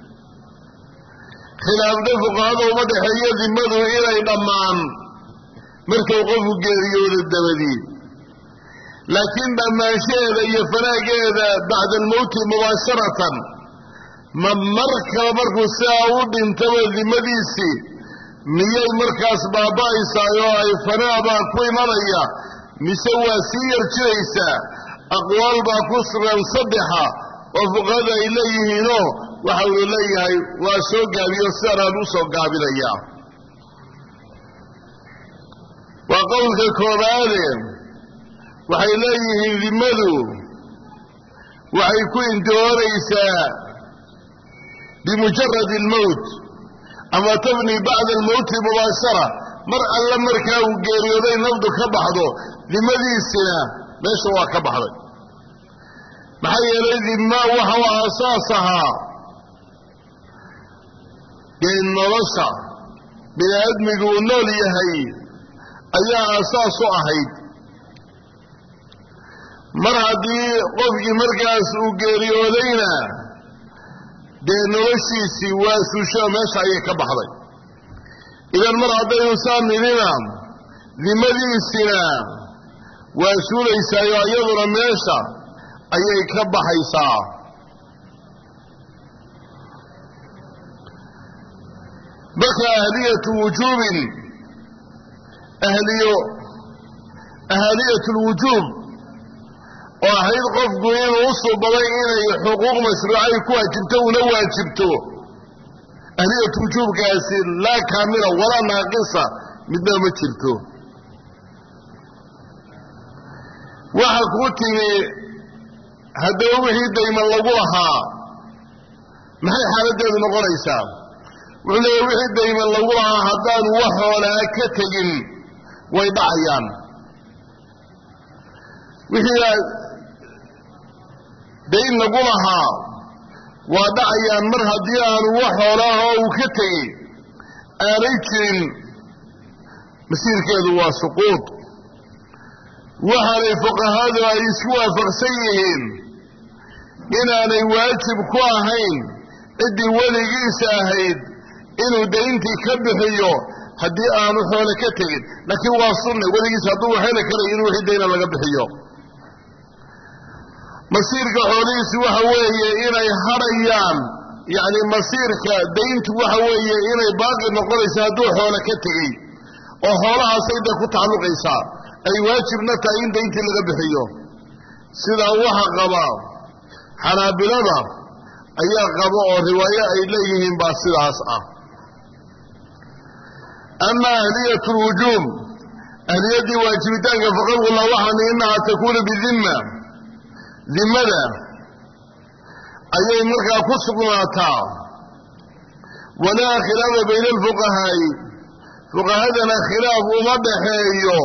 خلاف دفق هذا ومدح هي ذمته إلى ضمان مركو قفو قيريون الدودي لكن لما شهد يفراق هذا بعد الموت مباشرة من مركب مركو ساود انتوى ذمديسي مياه مركز باباي سايوه فنابا كوي مريا مسوى سير جيسا أقوال باكسرا صدحا وفقد إليه نو وحول إليه وسوق بيسارا نسوق بليا وقولك كورالي وحيليه ذمدو وحيكون دوريسا بمجرد الموت أما تبني بعد الموت مباشرة مرأة لمركا وقيريودين نفضو كبحضو لماذا السنة ليش هو كبحضو محي الذي ما وحو أساسها بين نرسع بلا أدمج ونول يهي أي أساس أهيد مرأة دي قفق مركز وقيريودين dee noloshiisii waa suusho meesha ayay ka baxday idan mar haddaynu saaminina dimadiisina waa suulaysaayo iyaduna meesha ayay ka baxaysaa marka ahliyatu wujuubin ahliyo ahliyatu lwujuub oo ahayd qofku inuu u suubaday inay xuquuq mashruucay ku waajibto una waajibto ahliyatu wujuubkaasi laa kaamila walaa naaqisa midna ma jirto waxa ku timi haddaba wixii dayman lagu lahaa maxay xaaladdeedu noqonaysaa wuxuu leeyahay wixii dayman lagu lahaa haddaanu wax xoolaa ka tegin way dhacayaan wixii dayn lagu lahaa waa dhacayaan mar haddii aanu wax xoolaahoo uu ka tegey aanay jirin masiirkeedu waa suquud waxaanay fuqahadu ay isku waafaqsan yihiin inaanay waajib ku ahayn ciddii weligiisa ahayd inuu dayntii ka bixiyo haddii aanu xoole ka tegin laakiin waa sunne weligiisa hadduu waxayna kalay inuu wixii dayna laga bixiyo masiirka xoolihiisi waxa weeye inay hadhayaan yacni masiirka dayntu waxa weeye inay baaqi noqonaysa hadduu xoole ka tegey oo xoolahaasay dee ku tacalluqaysaa ay waajibna tahay in dayntii laga bixiyo sidaa waxa qaba xanaabilada ayaa qaba oo riwaayo ay leeyihiin baa sidaas ah ama ahliyatu lwujuub ahliyaddii waajibitaanka faqad qulla waxaani innahaa takuunu bidimma dimada ayay markaa ku sugnaataa walaa khilaafa bayna alfuqahaa'i fuqahadana khilaaf uma dhaxeeyo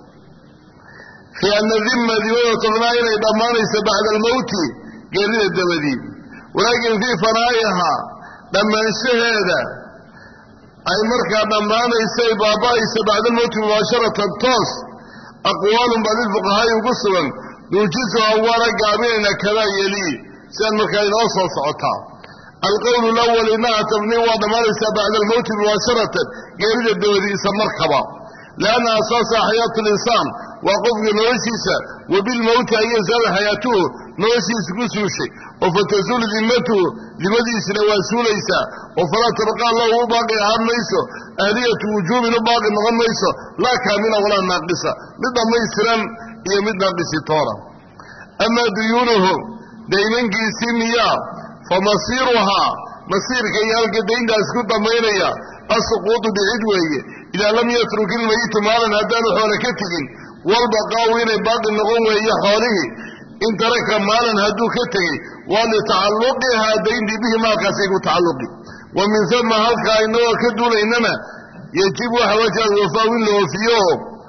fii anna dimma dimada tobnaa inay dhammaanayso bacda almowti geerida dabadii walaakin fii fanaa'ihaa dhammaanshaheeda ay markaa dhammaanaysay baaba'aysa bacda almowti mubaasharatan toos aqwaalun baa lilfuqahaa'i ugu sugan nuujisuha waana gaabinayna kadaa yelii sidaan markaa inoo soo socotaa alqowlu lawal innaha tabnii waa dhammaanaysaa bacda almowti mubaasharatan geerida dabadiisa markaba lianna asaasa xayaatu linsaan waa qofka noloshiisa wa bilmowti an yazaala xayaatuhu noloshiisa ku suushay oo fatasuulu dimmatuhu dimadiisina waa suulaysaa oo falaa tabqaa lahu u baaqi ahaan mayso ahliyatu wujuubin u baaqi noqon mayso laa kaamila walaa naaqisa mid dhammaystiran iyo mid naaqisi toona amaa duyuunuhu daymankiisii miyaa fa masiiruhaa masiirka iyo halka dayntaas ku dhammaynaya assuquudu bicid weeye idaa lam yatruk ilmayitu maalan haddaanu xoole ka tegin walbaqaa'u inay baaqi noqon weeye xoolihii in taraka maalan hadduu ka tegey waa litacalluqihaa dayntii bihi maalkaasay ku tacalluqi wa min huma halkaa inagoo ka duulaynana yajibu waxa wajaad wafaa in la oofiyo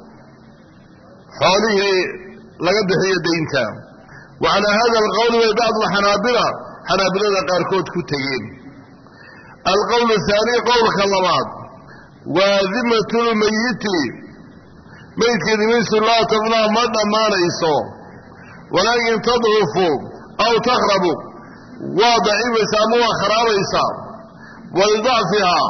xoolihii laga bixiyo daynta wa calaa hada alqowli way bacdu xanaabila xanaabilada qaarkood ku tegeen alqowlu haani qowlka labaad waa dimatu lmayiti maydka dimisu laa tabnaa ma dhammaanayso walaakin tadcufu aw takhrabu waa daciibaysaa ama waa kharaabeysaa walidacfihaa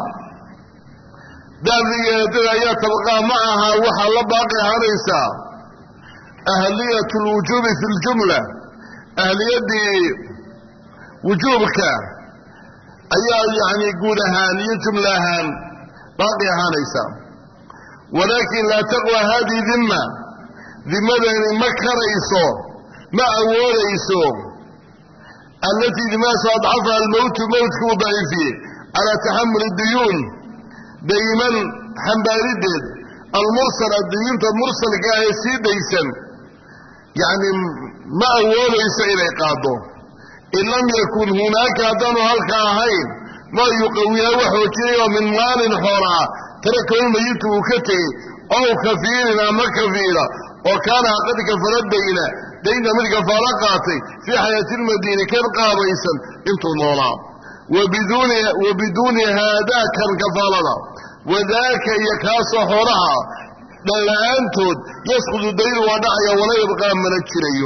dacfigeedada ayaa tabqaa ma aha waxaa la baaqi ahaanaysaa ahliyatu lwujuubi fi ljumla ahliyaddii wujuubka ayaa yacni guud ahaan iyo jumla ahaan baaqi ahaanaysaa walaakin laa taqwa hadihi dimma dimadani ma karayso ma awoodayso allatii dimaasu adcafaha almowtu mowtka u daciifiyey calaa taxamuli duyuun dayman xambaarideed almursala duyuunta mursalka ah ee sii daysan yacni ma awoodayso inay qaado in lam yakun hunaaka haddaanu halka ahayn maa yuqawiyaa wax xoojinay oo min maalin xoolaa tarakahu mayitu uu ka tegey ow kafiirin ama kafiira oo kaana qad kafara dayna daynta mid kafaalo qaatay fii xayaatilmadiini kan qaabaysan intuu noolaa wa biduuni haadaa kan kafaalada wadaaka iyo kaasoo xoolaha dhanla-aantood yasqudu daynu waa dhacaya wala yabqaa mana jirayo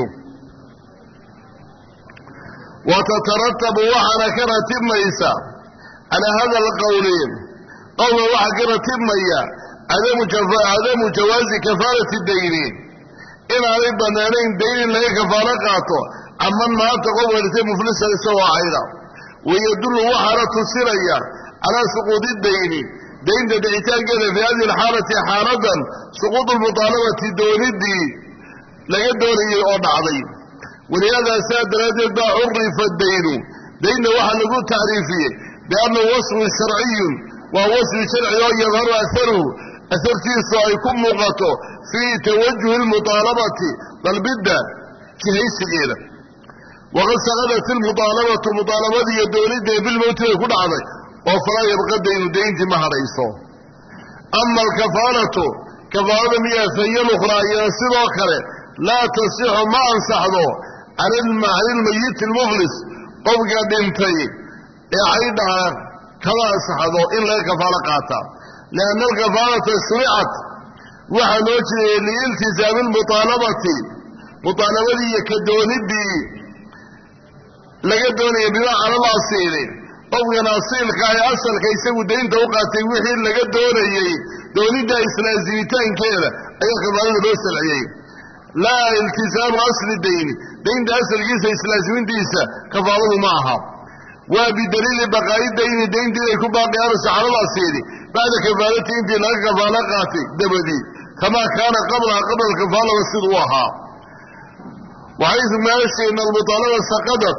wa tataratabu waxaana ka ratibmaysa calaa hada alqowli qowla waxaa ka ratibmaya cadamu jawaazi kafaalati dayni inaanay bannaanayn dayn in laga kafaalo qaato caman maanta qof warisay muflisan isagoo cayda wayadullu waxaana tusinaya calaa suquudi dayni daynta dhicitaankeeda fii hadihi alxaalati xaaladan suquudu lmutaalabati doonidii laga doonayay oo dhacday walihaadaa saa daraaddeed baa curifa daynu daynna waxaa lagu tacriifiyey biannahu wasfun sharciyun waa wasfi sharci oo yadharu aharuhu ahartiisu ay ku muuqato fii tawajuhi lmutaalabati dalbidda jihaysigeeda waqad saqadat ilmutaalabatu mutaalabadii iyo doonidee bilmowti bay ku dhacday oo falaa yabqa daynu dayntii ma hadhayso ama alkafaalatu kafaalada miyaa fahiya lukhraa iyana sidoo kale laa tasixu ma ansaxdo cala almayiti almuflis qofka dhintay ee caydhaa kama ansaxdo in laga kafaalo qaataa lianna alkafaalata shuricat waxaa loo jeedayay liiltisaami almutaalabati mutaalabadii iyo ka doonidii laga doonaya bimaa cala alasiili qofkan asiilka ee asalka isagu daynta u qaatay wixii laga doonayey doonidda islaazimitaankeeda ayaa kafaalada loo salciyey laa iltisaamu asli dayni daynta asalkiisa islaazimintiisa kafaaladu ma aha waa bidaliili baqaa'i dayni dayntii inay ku baaqiyaanayso calal asiili bacda kafaalati intii laga kafaalo qaatay dabadii kamaa kaana qablaha qabla alkafaalada siduu ahaa waxaysu meeshii in almutaalaba saqadat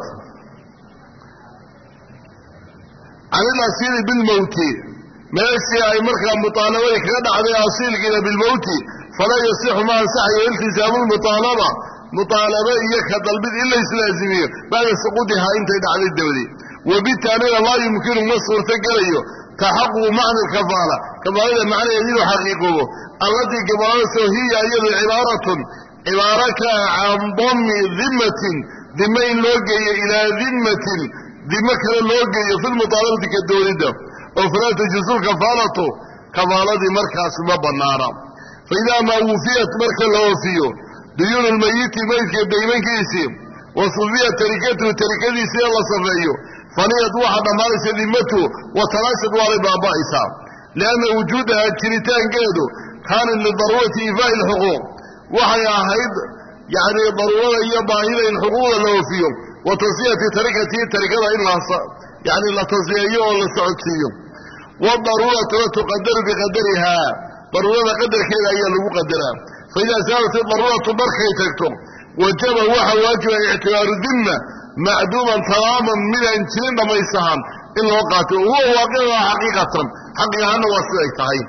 can ilasiili bilmowti meeshii ay markaa mutaalabadii kaga dhacday asiilkiina bilmowti falaa yasixu ma ansaxayo iltisaamu lmutaalaba mutaalaba iyo ka dalbid in la islaazimiyo bacda suquudihaa intay dhacday dabadii wabitaanina laa yumkinu ma suurtogelayo taxaququ macna alkafaala kafaalada macnaheed inuu xaqiiqoobo allatii kafaaladaasoo hiya iyadu cibaaratun cibaaro ka can dammi dimatin dime in loo geeyo ilaa dimatin dimo kale loo geeyo fi lmutaalabati ka doonidda oo falaa tajuusu lkafaalatu kafaaladii markaas ma bannaana fa idaa maa wufiyat marka la oofiyo duyuunu lmayiti maydka daymankiisii wa sufiyat tarikatuhu tarikadiisii ee la safeeyo faniyad waxaa dhammaanaysa dimatu wa talaashad waanay baaba'aysaa lianna wujuudaha jiritaankeedu kaanat lidaruurati iifaa'i alxuquuq waxay ahayd yacni daruurada iyo baahida in xuquuqda la oofiyo wa tasfiyati tarikatihi tarikada in yani la tasfiyeeyo oo la socodsiiyo wadaruuratuna tuqadaru biqadarihaa daruurada qadarkeeda ayaa lagu qadaraa faidaa saalat idaruuratu markay tagto wajaba waxa waajiba ictibaaru dimma macduuman tamaaman midaan jirin dhammaysahan in loo qaato huwa waaqicuha xaqiiqatan xaqi ahaanna waa siday tahay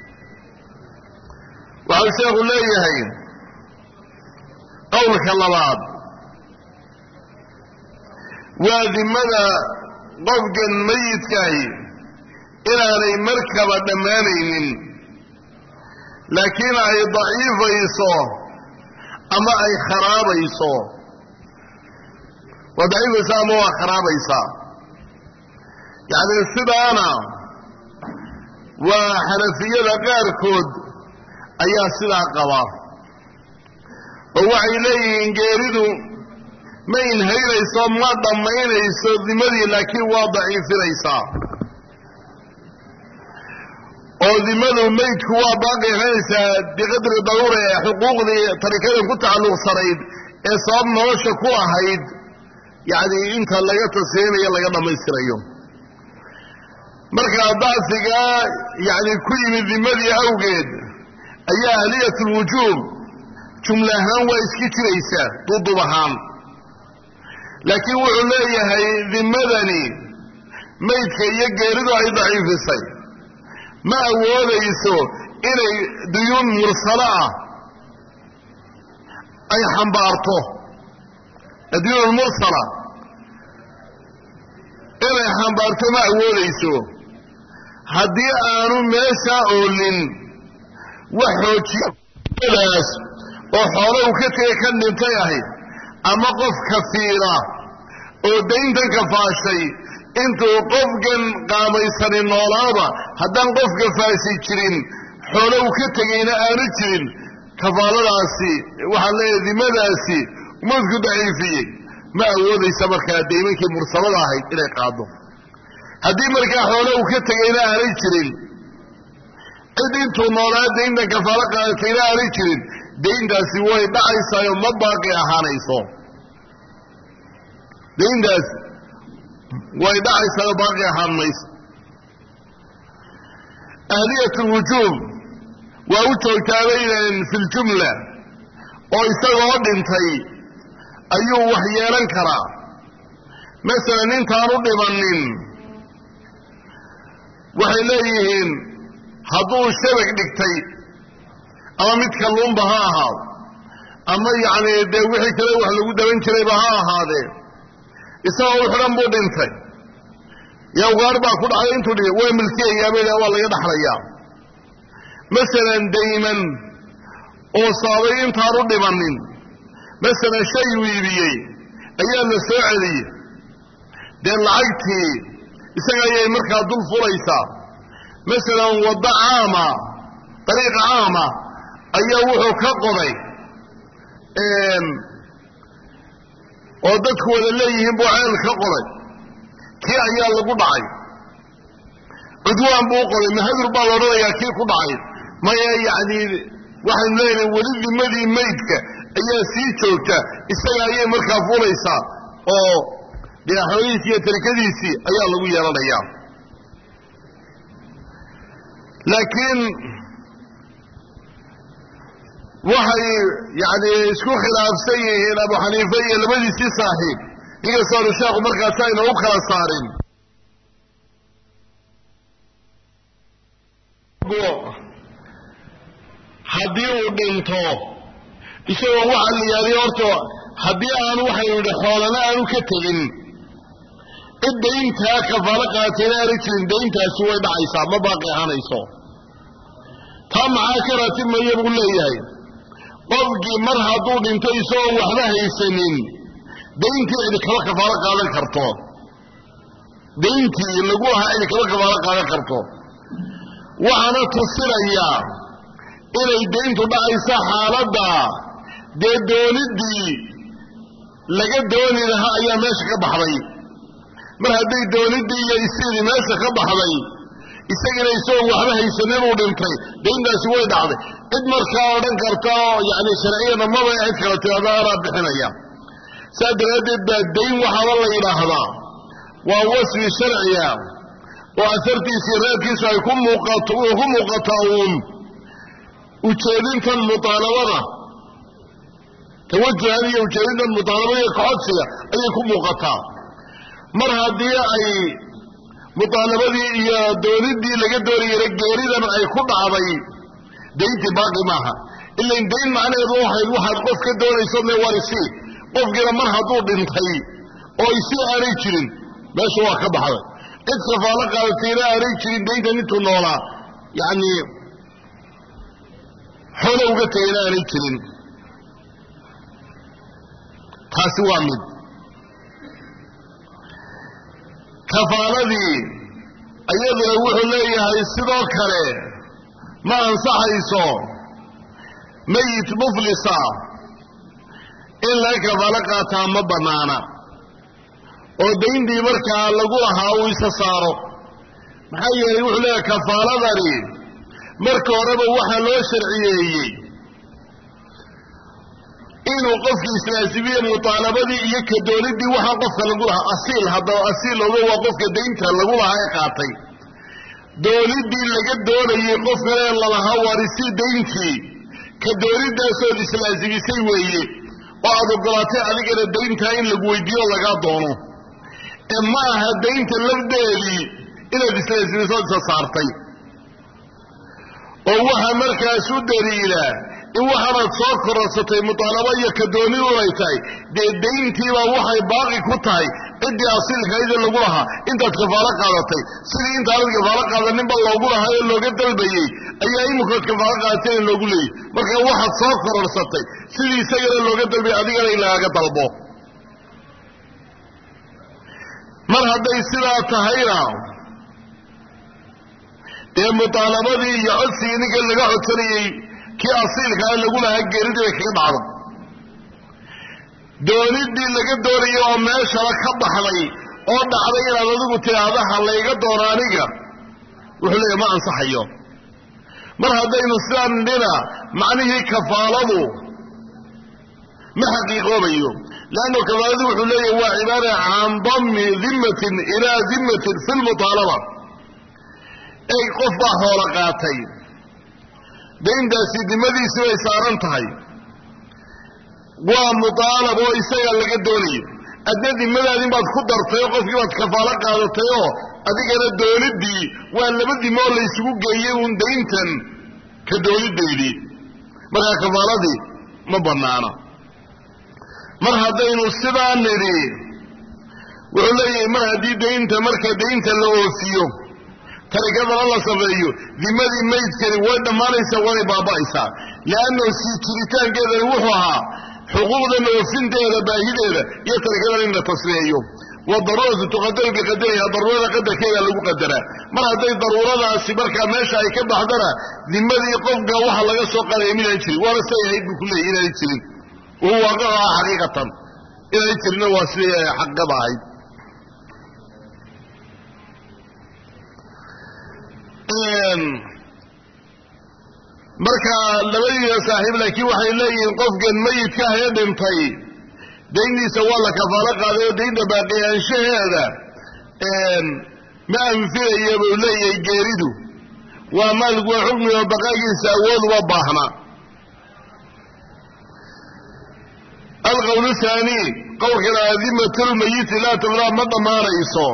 waxau sheekhu leeyahay qowlka labaad waa dimada qofkan mayidkaahi inaanay markaba dhammaanaynin laakiin ay daciifayso ama ay kharaabeyso waa daciifaysaa ama waa kharaabeysaa yacni sidaana waa xanafiyada qaarkood ayaa sidaa qaba oo waxay leeyihiin geeridu ma inhaynayso ma dhammaynayso dimadii laakiin waa daciifinaysaa oo dimadu maydku waa baaqi ahaynaysaa biqadri daruura ee xuquuqdii tarikadan ku tacalluqsanayd ee sabab nolosha ku ahayd yacni inta laga tasfiyeynayo laga dhammaystirayo markaa dacfigaa yacni ku yimid dimadii awgeed ayaa ahliyat lwujuub jumla ahaan waa iska jiraysaa dudub ahaan laakiin wuxuu leeyahay dimadani maydka iyo geeridu ay daciifisay ma awoodayso inay duyuun mursalo ah ay xambaarto duyuun mursala inay xambaarto ma awoodayso haddii aanu meesha oolin wax xoojiyadaas oo xoolo uu ka tegay ka dhintay ahayd ama qof kafiira oo dayntan kafaashay intuu qofkan qaamaysanin noolaaba haddaan qof kafaasi jirin xoolo uu ka tegayna aanu jirin kafaaladaasi waxaa leeyahay dimadaasi umadku daciifiyey ma awoodaysa markaa daymankii mursalada ahayd inay qaado haddii markaa xoolo uu ka tegayna aanay jirin cid intuu noolaa dayntan kafaalo qaadatayna aanay jirin dayntaasi way dhacaysaayo ma baaqi ahaanayso dayntaas way dhacaysaayo baaqi ahaan mayso ahliyat lwujuub waa u joogtaabaynan fi ljumla oo isagoo dhintay ayuu wax yeelan karaa masalan intaan u dhimanin waxay leeyihiin hadduu shabag dhigtay ama mid kalluunba ha ahaado ama yacni dee wixii kale wax lagu daban jirayba ha ahaadee isagoo u xidhan buu dhintay yaa ugaar baa ku dhacay intuu dhigay waa milkiyayaabada waa laga dhaxlayaa masalan dayman oo saabay intaan u dhimanin masalan shay uu iibiyey ayaa la soo celiyey dee lacagtii isaga ayay markaa dul fulaysaa masalan waddo caama dariiq caama ayaa wuxuu ka qoday oo dadku wada leeyihiin buu ceel ka qoday kii ayaa lagu dhacay cudwaan buu u qoday mahadur baa la odhanayaa kii ku dhacay maya yacni waxaynu leenahay weli dimadii maydka ayaa sii joogta isaga ayay markaa fulaysaa oo dee xoolihiisii iyo tarikadiisii ayaa lagu yeelanayaa laakiin waxay yacni isku khilaafsan yihiin abu xaniife iyo labadiisii saaxiib inkastoonu sheekhu markaasi ayna u kala saarin haddii uu dhinto isagoo waxaa la yaaliy horta haddii aanu waxaynu idhi xoolana aanu ka tegin cid dayntaa kafaalo qaatayna aanu jirin dayntaasi way dhacaysaa ma baaqi ahaanayso taa maxaa ka ratibmaya buu leeyahay qofkii mar hadduu dhinto isagoo waxba haysanin dayntii cidi kaba kafaalo qaadan karto dayntii lagu lahaa cidi kaba kafaalo qaadan karto waxaana tusinayaa inay dayntu dhacaysa xaaladda dee dooniddii laga dooni lahaa ayaa meesha ka baxday mar hadday dooniddii iyo isidii meesha ka baxday isagina isagoo waxba haysanin uu dhintay dayntaasi way dhacday cid markaa odhan karta oo yacni sharciyada maba cid kala tirada anaa bixinaya saa daraaddeed baa dayn waxaaba la yidhaahdaa waa wasfi sharciya oo asartiisii reerkiisu ay ku muuqato uu ku muuqataa uun ujeedintan mutaalabada tawajuhan iyo ujeedintan mutaalabada iyo kacodsiga ayay ku muuqataa mar haddii ay mutaalabadii iyo dooniddii laga doonayay geeridan ay ku dhacday dayntii baaqi maaha ilain dayn macnaheedu waxayd waxaad qof ka doonayso le war isii qofkiina mar hadduu dhintay oo isii aanay jirin meesha waa ka baxday cid kafaalo qaadatayna aanay jirin dayntan intuu noolaa yacni xoolo uga tegayna aanay jirin taasi waa mid kafaaladii iyaduna wuxuu leeyahay sidoo kale ma ansaxayso mayit muflisa in laga kafaalo qaataa ma bannaana oo dayntii markaa lagu lahaa uu isa saaro maxaa yeelay wuxuu leeyahay kafaaladani marka horeba waxaa loo sharciyeeyey inuu qofkii islaasimiye mutaalabadii iyo ka dooniddii waxaa qofka lagu lahaa asiil haddaba asiil ogo waa qofka daynta lagu lahaa ee qaatay dooniddii laga doonayey qofkale lalahaa waarisi dayntii كدوريداسoo islaasimisay weeye oo aad ogolaatay adigana deynta in lagu weydiiyo laga doono ee ma aha deynta lafdeedii inaad islaasimisay oo saartay oo waxa markaas u dariila in waxaad soo korarsatay mutaalaba iyo kadooni u leeytay deyntii baa waxay baaqi ku tahay cidii asilkeeda lagu lahaa intaad kafaalo qaadatay sidii inta aad kafaalo qaadanin ba loogu lahaa ee looga dalbayay ayaa imika kafaalo qaadatay loogu leeyay marka waxaad soo korarsatay sidii isagana looga dalbay adigana in laga dalbo mar hadday sidaa tahayna ee mutaalabadii iyo codsigii ninka laga codsanayay kii asiilka lagu lahaa geeridii kaga dhacdo doonidii laga doonayay oo meesha ka baxday oo dhacday inaad adigu tiraahdo ha layga doono aniga wuxuu leeyahay ma ansaxayo mar haddaynu sidaan nina macnihii kafaaladu ma xaqiiqoobayo laanno kafaaladu wuxuu leeyahay waa cibaara can dammi dimmatin ilaa dimmatin fi lmutaalaba ay qof baa hoola qaatay deyntaasi dimadiisi way saaran tahay waa mutaalab oo isaga laga doonayo adna dimadaadin baad ku dartay oo qofkii baad kafaalo qaadatay oo adigana doonidii waa laba dimo oo la isugu geeyey uun deyntan ka doonideydii markaa kafaaladii ma bannaana mar haddaynu sidaa nidhi wuxuu leeyahay mar haddii deynta marka deynta la oofiyo tarikadana la sameeyo dimadii maydkani way dhammaanaysaa way baaba'aysaa leanno sii jiritaankeedani wuxuu ahaa xuquuqdan oofinteeda baahideeda iyo tarikadan in la tasriyeeyo wadaruuratu tuqadaru biqadariha daruurada qadarkeeda lagu qadaraa mar hadday daruuradaasi markaa meesha ay ka baxdana dimadii qofka waxa laga soo qaadaya midaan jirin waana siday ahayd buu ku leeyahy inaanay jirin wuxuu waaqaca ah xaqiiqatan inaanay jirinna waa siday xaqada ahayd marka labadiina saaxiib laakiin waxay leeyihiin qofkan mayidka ah ee dhintay deyntiisa waa la kafaalo qaaday oo deynta baaqiyaanshaheeda ma anfinayo buu leeyahay geeridu waa maalk waa xukmi oo baqaagiisa awood uma baahna alqowlu haani qowlkana dimatulmayiti laa taflaa ma dhammaanayso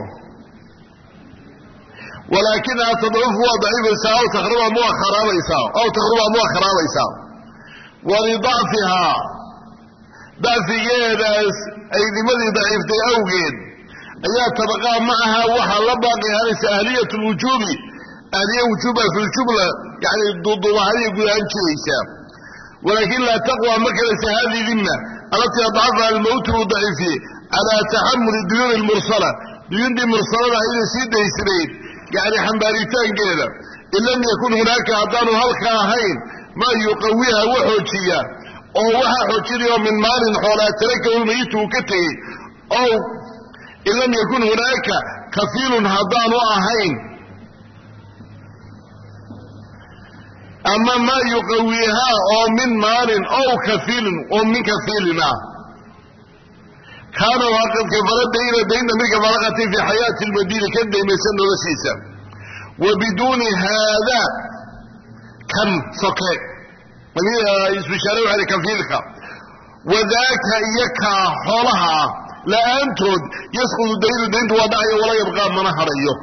ولكنها تضعف وضعيفها أو تخربها مؤخرا ليسا أو تخربها مؤخرا ليسا ولضعفها ضعف يداس أي لماذا ضعيفتي أوجد أي تبقى معها وحا لبقى هذه أهلية الوجوب أهلية وجوبها في الجملة يعني ضد وهذه يقول أنت ليسا ولكن لا تقوى مكنة هذه ذمة التي أضعفها الموت وضعيفه على تحمل الديون المرسلة ديون دي مرسلة إلى سيدة إسرائيل يعني حنباريتان كذا إن لم يكن هناك عطان هلكا هين ما يقويها وحوشية أو وحا حوشية من مال حولا تركه الميت وكته أو إن لم يكن هناك كفيل هدان وأهين أما ما يقويها أو من مال أو كفيل أو من كفيل ما كان واقف كفرت دين دين من كفرقة في حياة المدينة كده يمسن رسيسا وبدون هذا كم سكي يسبشاروا على كفيلك وذاك يكا حولها لا أنتد يسقط الدين الدين وضعي ولا يبقى من هريه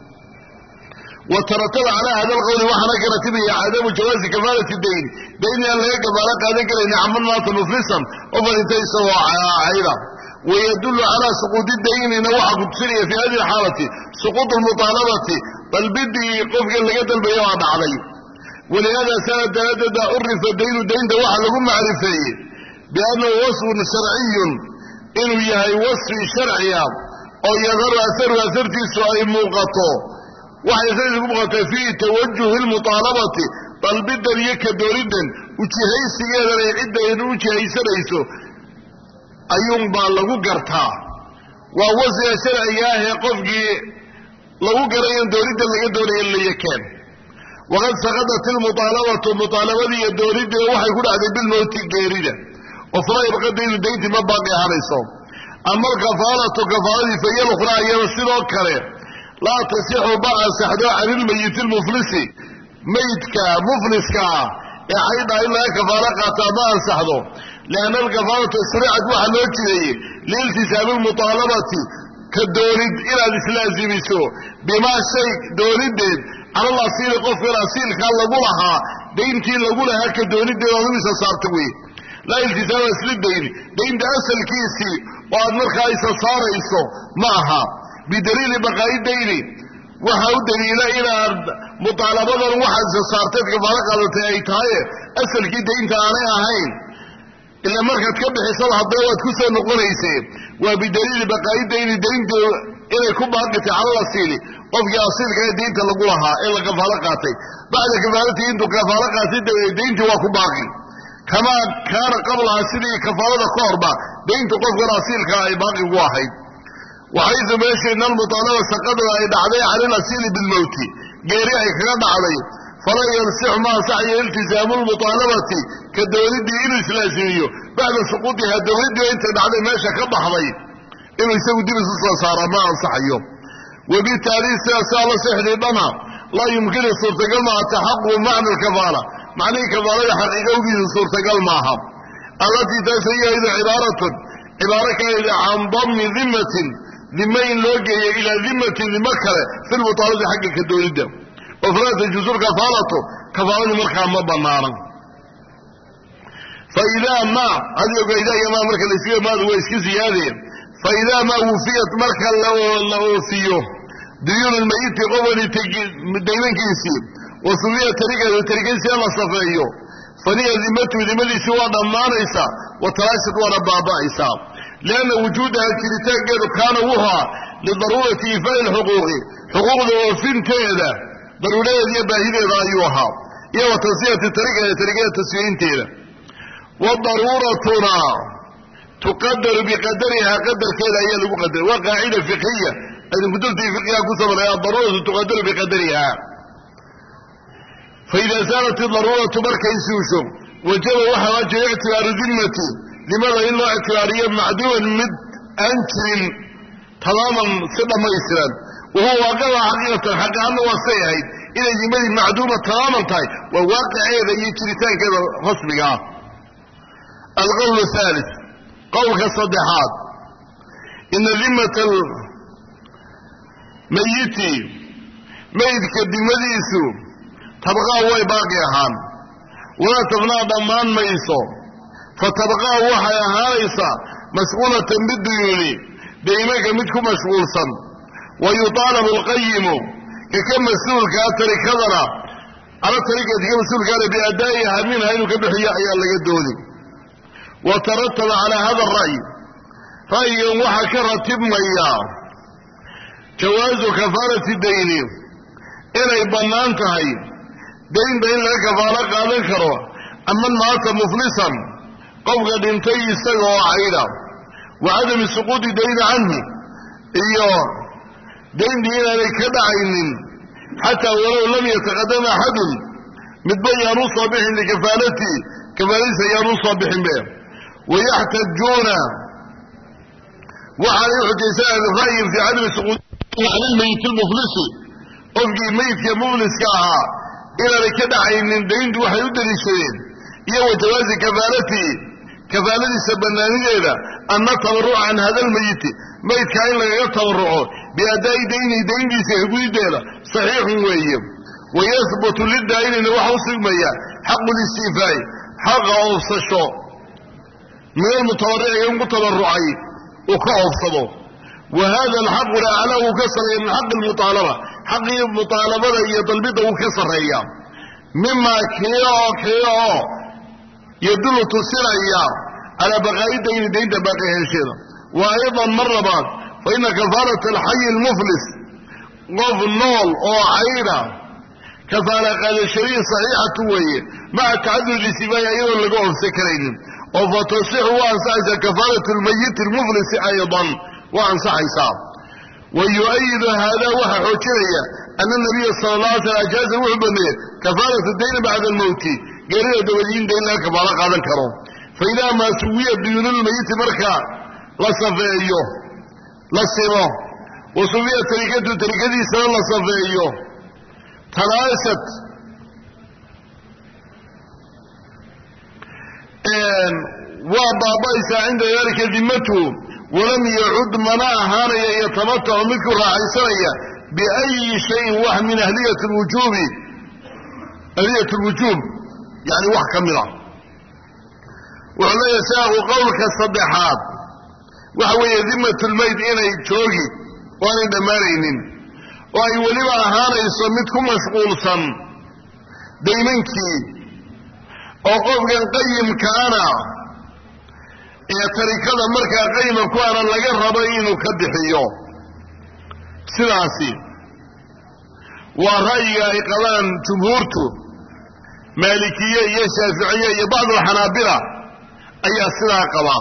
وترتب على هذا القول وحنا كرتبه عدم جواز كفالة الدين دين أن لا كفالة ذلك لأن عملنا مفلسا وفلتيسوا عيرا ويدل على سقوط الدين نوع قدسية في هذه الحالة سقوط المطالبة بل بدي قفك اللي قتل بيوعد عليه ولهذا سنة ثلاثة عرف الدين الدين ده واحد لهم معرفية بأنه وصف شرعي إنه يهي وصف شرعي أو يظهر أثر أثرتي سؤال موقته واحد أثر موقته فيه توجه المطالبة بل بدي يكدوردا وشهي سيادة ليعد ينوشهي سريسو ayuun baa lagu gartaa waa wasiya sharciyaah ee qofkii lagu garayo dowladda laga doonayo la yakeen waqad saqadat almutalabatu mutalabadi iyo dowladda waxay ku dhacday bil mawti geerida oo faraay baqadeen deynti ma baaqi ahanayso ama kafaalatu kafaaladi fayal ukhra ayana sidoo kale la tasixu ba'a sahdo anil mayit almuflisi maydka mufliska ee xayda in laga kafaalo qaataa ma ansaxdo lianna alkafaalata sharicad waxaa loo jideeyey liiltisaabi lmutaalabati ka doonid inaad islaazimiso bimaa shay doonideed calal asiili qofkan asiilkaa lagu lahaa dayntii lagu lahaa ka doonideed oad u isa saarta wey laa iltisaama isla dayn daynta asalkiisii oo aad markaa isa saarayso ma aha bidaliili baqaa'i dayni waxaa u daliila inaad mutaalabadan waxaad isa saarteed kafaalo qaadatay ay tahay asalkii daynta aanay ahayn ila markaad ka bixisada haddana waad ku soo noqonaysee waa bidaliili baqaa'i dayni daynta inay ku baaqitay calal asiili qofkii asiilka ee daynta lagu lahaa ee la kafaalo qaatay bacda kafaalatii intuu kafaalo qaatay dabeed dayntii waa ku baaqi kamaa kaana qablaha sidii kafaalada ka horba dayntu qofkan asiilkaa ay baaqi gu ahayd waxaysu meesha in almutaalaba saqadada ay dhacday cala alasiili bilmowti geeri ay kaga dhacday falaa yansixu ma ansaxayo iltisaamu lmutaalabati ka doonidii inuu islaasimiyo bacda suquudiha dowladdii intay dhacday meesha ka baxday inuu isagu dib isu soo saaraa ma ansaxayo wabitaali sidaasa la sixdhiidhana laa yumkinu suurtagal maaha taxaququ macna alkafaala macnihii kafaalada xaqiiqowgiisa suurtagal maaha allatii taas iyaydu cibaaratun cibaaro kalayda can dammi dimatin dima in loo geeyo ilaa dimatin dimo kale fi lmutaalabati xagga ka doonidda oo falaa tajuusu lkafaalatu kafaaladii markaa ma banaana faidaa maa adigo idaa maa marka laysiga maadu waa iska siyaadeen faidaa maa wufiyat marka la oofiyo duyuunu lmayiti qofani daymankiisii wa subiya tarikeeda tarikadiisii la safeeyo faniya dimatu dimadiisii waa dhammaanaysaa wa talaashad waana baaba'aysaa lianna wujuudaha jiritaankeedu kaana wuhaa lidaruurati iifaa'i lxuquuqi xuquuqda oofinteeda daruuradeeda iyo baahideeda ayuu ahaa iyo wa tasfiyati tarikeeda tarikada tasfiyaynteeda wadaruuratuna tuqadaru biqadarihaa qadarkeeda ayaa lagu qadaray waa qaacida fiqhiya aynu kutubtii fiqhiga ku samarnay adaruuratu tuqadaru biqadarihaa faida saalat idaruuratu markay suusho wajaba waxaa waajibay ictibaaru dimati dimada in loo ictibaariyo macduuman mid aan jirin tamaaman si dhammaystiran wahuwa waaqicaa xaqiiqatan xaqaana waa say ahayd inay dimadii macduuma tamaaman tahay waa waaqiceeda iyo jiritaankeeda rasmiga ah alqowl thalith qowlka saddexaad ina dimata almayiti mayidka dimadiisu tabqaa way baaqi ahaan walaa tabnaa dhammaan mayso fa tabqaa waxay ahaanaysaa mashquulatan biduyuuni daymanka mid ku mashquulsan wa yutaalabu alqayimu ka ka mas-uulkaa tarikadana ala tarikeedka ka mas-uulkaana biadaa'iha minha inuu ka bixiyo ayaa laga doodi wa tarataba calaa hada ara'yi ra'yigan waxaa ka ratibmaya jawaasu kafaalati dayni inay bannaan tahay daynta in laga kafaalo qaadan karo aman maata muflisan qofka dhintay isaga oo cayda wa cadami suquudi dayni canhu iyo dayntii inaanay ka dhacaynin xataa walow lam yataqadam axadun midba yaan u soo bixin likafaalatii kafaaladiisa yaan u soo bixinbe wayaxtajuuna waxaanay uxujaysanaan ra'yin fii cadami suquudi cala lmayit lmuflisi qofkii mayidka mufliska ahaa inaanay ka dhacaynin dayntu waxay u daliishadeen iyo wa jawaazi kafaalatii kafaaladiisa bannaanideeda anna tabarruca can hada almayiti mayidkaa in lagaga tabarruco biadaa'i daynihi dayntiisa higudideeda saxiixun weeye wayahbutu lidaa'inina waxa u sugmaya xaqu listiifaa'i xaqa oofsasho min almutabarriciga in ku tabarrucay uu ka oofsado wa hada alxaquna aclaa wuu ka sarreeya min xaqi almutaalaba xaqii mutaalabada iyo dalbidda wuu ka sarreeya mimaa kii oo kii oo yadullu tusinaya calaa baqaa'i dayni daynta baaqi hensheeda wa aydan mar labaad fa ina kafaalata alxayi almuflis qof nool oo cayda kafaala qaadashadii saxiixatu weeye maca tacadudi sifaaya iyadoon laga oofsan karaynin oo fa tasixu waa ansaxaysaa kafaalatu lmayiti almuflisi aydan waa ansaxaysaa wa yu-ayidu haadaa waxaa xoojinaya ana nabiya sala alla alay slam ajaaza wuxuu baneeyey kafaalatu dayni bacda almowti geerida dabadiin dayn laga kafaalo qaadan karo fa idaa maa suwiya duyuunulmayiti marka la safeeyo la simo wa sufiya tarikatu tarikadiisana la safeeyo talaashat بابايس عند ذلك ذمته ولم يعد مناهانا يتمتع مثل راعيسانيا بأي شيء وهم من أهلية الوجوب أهلية الوجوب يعني واحد كاملة وعلى يساء قولك الصدحات وهو ذمة الميت إنا يتشوغي وأنا دمارين وأي ولما أهانا يصمتكم مشغول صن دايمنكي وقفك قيم كانا يتركض مركا قيم كوانا لغير ربعين كدحيو سلاسي ورأي إقلان جمهورته مالكية يا شافعية يا بعض الحنابلة أي سلا قبا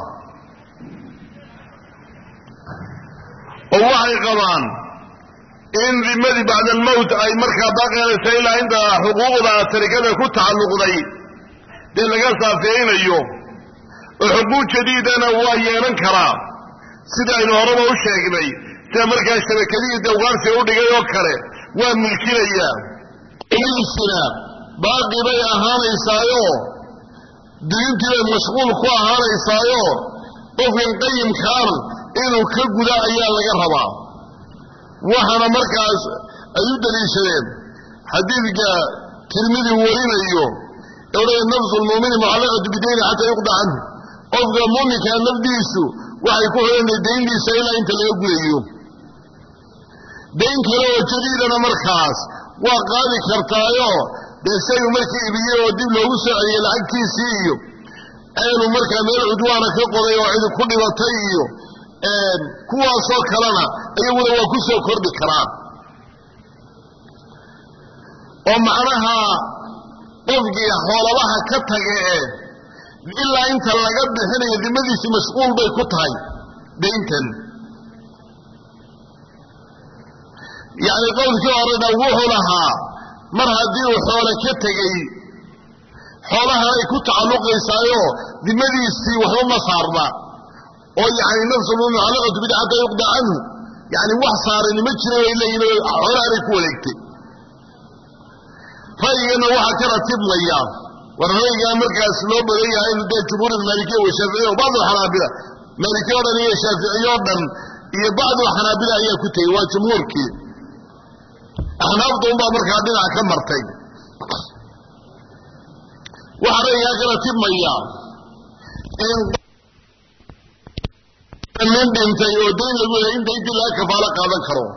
ووحي قبان إن ذمدي بعد الموت أي مركا باقي لسيلا عند حقوقها تركض كتعلق ذي دي لغا صافيين اليوم وحقوق جديدة وهي ننكرا سيدا إنه هربا وشاقني تامركا الشبكية دوغان سيودي يوكري وملكين إياه إلي السلام باقي بي أهانا إسايو دينتي المشغول كو أهانا إسايو طفل قيم كان إنه كقدا أيها لغربا وحنا مركز أيود الإسلام حديثك تلميذ ورين اليوم يقول النفس المؤمن معلقة بدين حتى يقضى عنه أفضل المؤمن كان نفديسه وحيكون أن الدين دي سيلا انت لا يقضي اليوم دين كلاو جديدنا مركز وقالي كرتايو دي سيو مركي إبيه وديب له وسعي العكي سيو أينو مركا من العدوانة كقضي وعيد كل بطيو كوا صوك لنا أيوه وكسو كرد كرام ومعناها qofkii xoolaha ka tagay ilaa inta laga bixinayo dimadiisi mas'uul bay ku tahay deyntan yaani qowlkii horena wuxuu lahaa mar haddii uu xoolo ka tagay xoolaha ay ku tacalluqaysaayo dimadiisi waxba ma saarna oo yaani nafsu mu'alaqatu bid'ata yuqda anhu yaani wax saarin ma jiro ilaa inuu xoolaha ku wareegtay فأينا واحد كرة تبليا والرأيها مركز لو بليا إنه ده جمهور المالكية والشافعية وبعض الحنابلة مالكية ودنية شافعية ودن هي بعض الحنابلة هي كتير وجمهور كي احنا أفضل بقى مركزين على كم مرتين وحرأيها كرة تبليا إن من بنتي ودين يقول إن ديت الله كفالة قادة كرو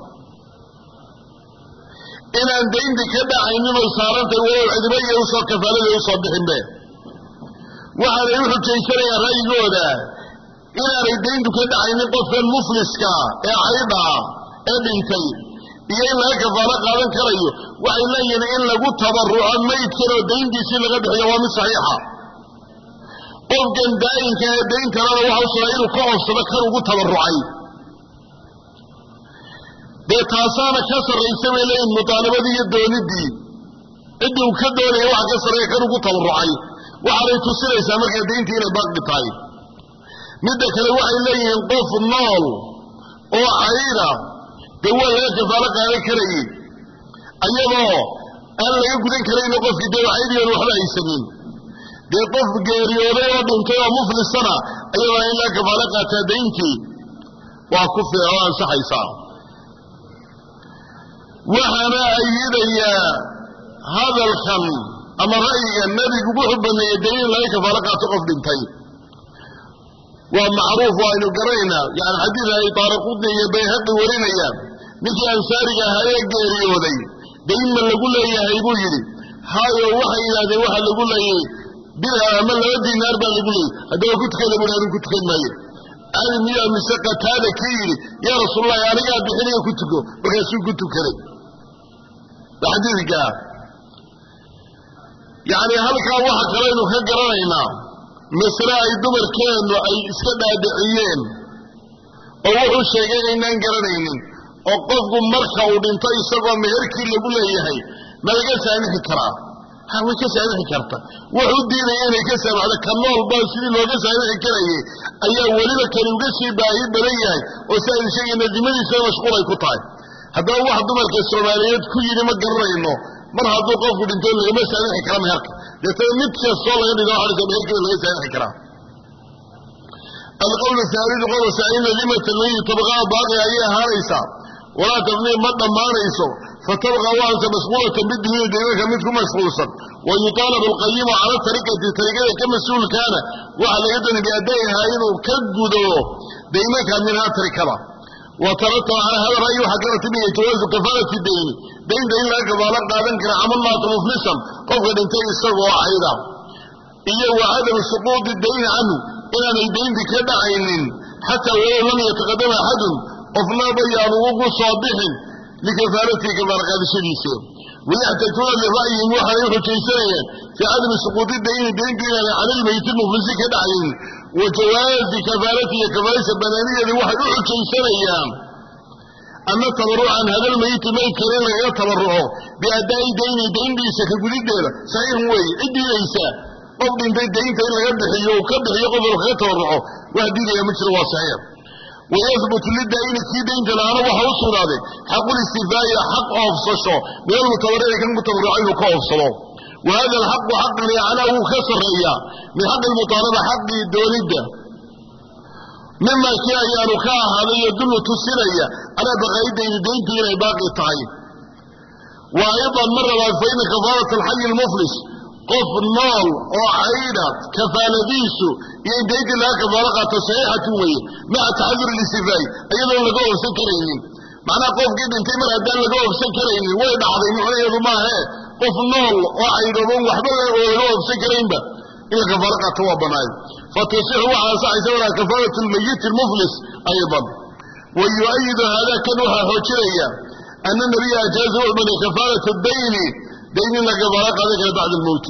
إن أن دين كذا عيني وصارت وعدمي يوصل كفالة يوصل بهم به وعلى يوحد شيء يا رأي جودا إن أن كذا عيني قفل مفلس كا يا عيبا ابنتي يا إلا كفالة قال كريو وإلا ين إلا قد تبرعا ما يتكرر دين دي سيل غد حيوان صحيحة قفل دين كان دين ترى وحوصل إلو قوص ذكر وقد تبرعي dee taasaana ka sarraysa bay leeyihin mutaalabadii iyo doonidii ciddii uu ka doonaya waxa ka sarreeya kan ugu tabarrucay waxaanay tusinaysaa markaa deyntii inay baaqi tahay midda kale waxay leeyihiin qof nool oo cayda dee waa laga kafaalo qaadan karayey ayadoo aan laga gudan karayno qofkii dee caydigan waxba haysanin dee qof geeriyooday oo dhintay oo muflisana ayadoo in laga kafaalo qaataa deyntii waa ku fiican oo ansaxaysaa وحنا أيديا هذا الخم أما رأي النبي قبوح بني يدين لك فلقى تقف بنتين ومعروف وإنه قرينا يعني حديث هاي طارقودني يبيهد ورينيا نكي أنسارك هاي قيريودي دين من لقول لي هايبو يدي هاي وحي إلى ذي وحي لقول لي بلا من لا يدي نار بل لقول لي هذا كنت كلمة هذا كنت كلمة أنا مياه مسقة هذا كيري يا رسول الله يعني قاعد بحني كنتكو بكسو كنتو كري بحديثك يعني هل كان واحد كلينو كقرانينا مثل أي دمر كانوا أي إسكدا دعيين ووحو الشيئين إنان قرانينين وقفكم مركة ودنطي سبا مهركي اللي قول لي هاي ما لقيت عنه كرا ها وكيس عنه كرتا وحو الدين يعني كسب على كمال الباسرين وكيس عنه كرا أيها ولينا كان يقسي باهي بليه وسائل شيء إن الدمالي سيمشغول يكطاي هذا واحد دمرك السوماليات كل ما قرينه مرة هذا قفوا بنتين اللي ما سألين حكرام هيك لتنمت الصلاة اللي لا عارف من هيك اللي سألين حكرام القول الثالث قول سعيد لما الميت تبغى باقي أيها هاريسا ولا تبني مدى ماريسو فتبغى وأنت مسؤولة بالدين دينك مثل مسؤولا ويطالب القيم على طريقة طريقة كمسؤول كان وعلى يدن بأدائها إنه كجدو دينك منها تركبا وترتب على هذا الرأي حقرة به جواز كفالة الدين دين دين لك ظالق قادم كان عمل الله مفلسا قفل انتهي السر وعيدا إيه وعدم السقوط الدين عنه إلى الدين بكذا عين حتى ولو لم يتقدم أحد قفنا بيان وقو صابح لكفالته كما قال الشريسي ويحتجون لرأي وحا يحجي سنة في عدم سقوط الدين الدين دين على الميت المفلس كذا عين وجواز كفالته كفالة البنانية لوحا يحجي سنة أما التبرع عن هذا الميت ميت كرين لا يتبرعه بأداء دين دين ليس كقولي ديلا صحيح هو إدي ليس قبل دين دين دين لا يبدحي وكبدحي يقبل يتبرعه وهدي لي مجر وصحيح ويثبت للدين كي دين دلانه وحوصل هذا حق الاستيفاء حق أفصشه من المتبرع كان متبرعين كأفصله وهذا الحق حق لعناه كسر رياه من حق المطالبة حق الدولدة مما كان يانوكا هذا يدل تسيريا على بغير دين دين دين باقي طيب وأيضا مرة فإن كفارة الحي المفلس قف النار وعيدات كفالة ديسو يديك لها كفارة تصحيحة ويه مع تعذر الاستفاء أيضا لقوه سكرين معنى قف جدا انتمر هدان لقوه سكرين ويد عظيم عليه ما هي قف النار وعيدات وحبه ولقوه سكرين به إلا كفارة توابنا فتصيح على سعي سورة كفارة الميت المفلس أيضا ويؤيد هذا كنوها حجرية أن النبي أجاز من كفارة الدين دين لك كفارة ذلك بعد الموت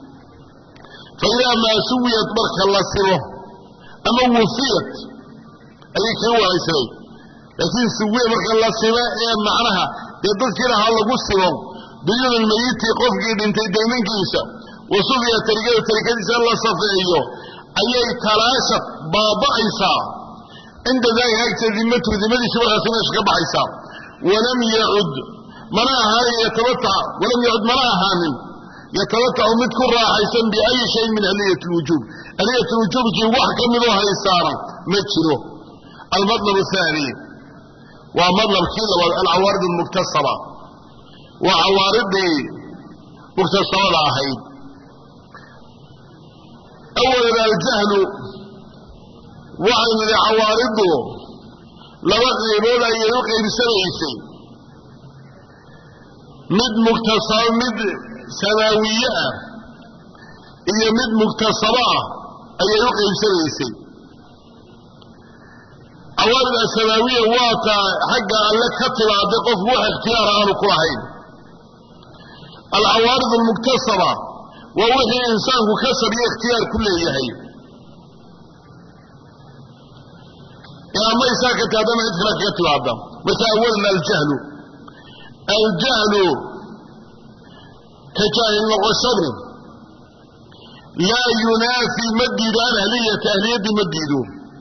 فإذا ما سويت بركة الله سره أما وفيت أي كنوها يسري لكن سويت بركة الله سره إيه معناها يدرك لها الله قصره دين الميت قفق انت دينين كيسا وصفيت تركة تركة الله صفعيه أي تلاشت بابا عيسى عند ذلك ذمته ذمته شبه سنش قبع عيسى ولم يعد مناها يتمتع ولم يعد مناها من يتمتع مذكر راحيسا بأي شيء من أهلية الوجوب أهلية الوجوب كي وحكا منوها يسارا مجره المطلب الثاني ومطلب كيلة العوارض المكتسبة وعوارض مكتسبة الآخرين أولا الجهل وعن عوارضه لوقع مولا يلقي بسنعيسي مد مكتصر مد سنوية هي مد مكتصرة أي يلقي بسنعيسي عوارض السنوية واتا حقا لك كتب عدقف وح اختيار عنه كوهين العوارض المكتصرة ووحي إنسان كسر اختيار كله يهي يا ما يساكت هذا ما يدخلك يطلع هذا بس أولنا الجهل الجهل كجاهل وصبر لا ينافي مدد عن أهلية أهلية مدده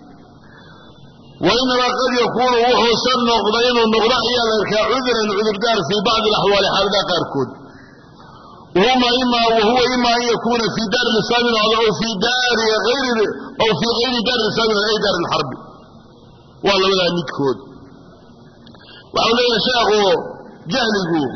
وإنما قد يكون وحو سن نقضين ونقضعي على عذرا عذر دار في بعض الأحوال حال ذاك أركود وهما إما وهو إما أن يكون في دار الإسلام أو في دار غير أو في غير دار الإسلام أي دار الحرب ولا ولا متكود وأولئك شاقوا جهلوا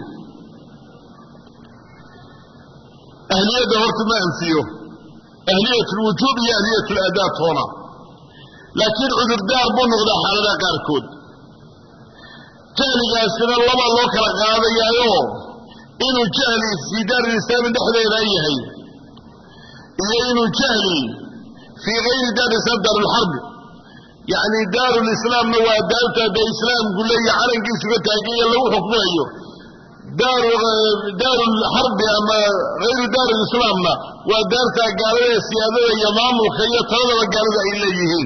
أهلية دهورت ما أنسيه أهلية الوجوب هي أهلية الأداة هنا لكن عذر دار بنغضا حالنا كاركود جهل جاسنا الله الله كرق هذا يا يوم إنه جهلي في دار الإسلام دخل إليه إذا إنه جهلي في غير دار الإسلام دار الحرب يعني دار الإسلام نوى دارتا دا إسلام قل لي عرن قيس بتاقية لو حكمه دار دار الحرب أما غير دار الإسلام ودارتا قالوا السيادة يمام وخيّة هذا وقالوا إليهين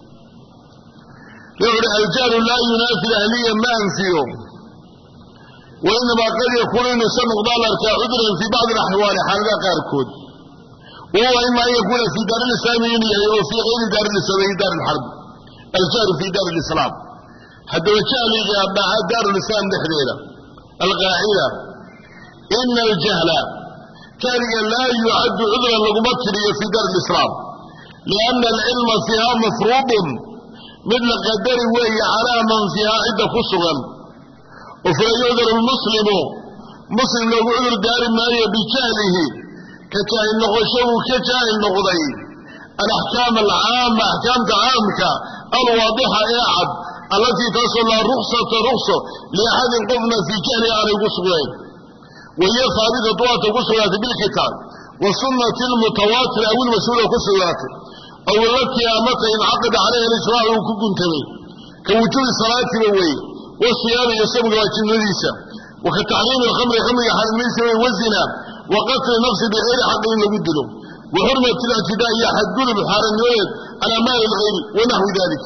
يقول الجهل لا ينافي أهليا ما أنفيه وإنما قد يكون إنه سنق دالر كعذرا في بعض الأحوال حالة قاركود وهو إما أن يكون في دار الإسلامين أو في غير دار الإسلامين دار الحرب الجهل في دار الإسلام حتى وجهل مع دار الإسلام دخلينا القاعدة إن الجهل كان لا يعد عذرا لقمتري في دار الإسلام لأن العلم فيها مفروض مثل قدر وهي على من فيها عدة خصغا وفلا يعذر المسلم مسلم لو عذر دار مايا بجهله كجاهل نغشو كجاهل نغضي الأحكام العامة أحكام عامك الواضحة يعب التي تصل رخصة رخصة لأحد قفنا في جهله على قصغين وهي ثابتة طوات قصغات بالكتاب والسنة المتواترة أو المسؤولة قصغات أو التي أمتى انعقد عليها الإجراء وكنتمي كوجود الصلاة بوي والصيام يسبق واجب نريسة وكتعليم الخمر خمر حال الميسر والزنا وقتل النفس بغير حق لبدله وحرمة الاعتداء يحدون بحال النويد على مال الغير ونحو ذلك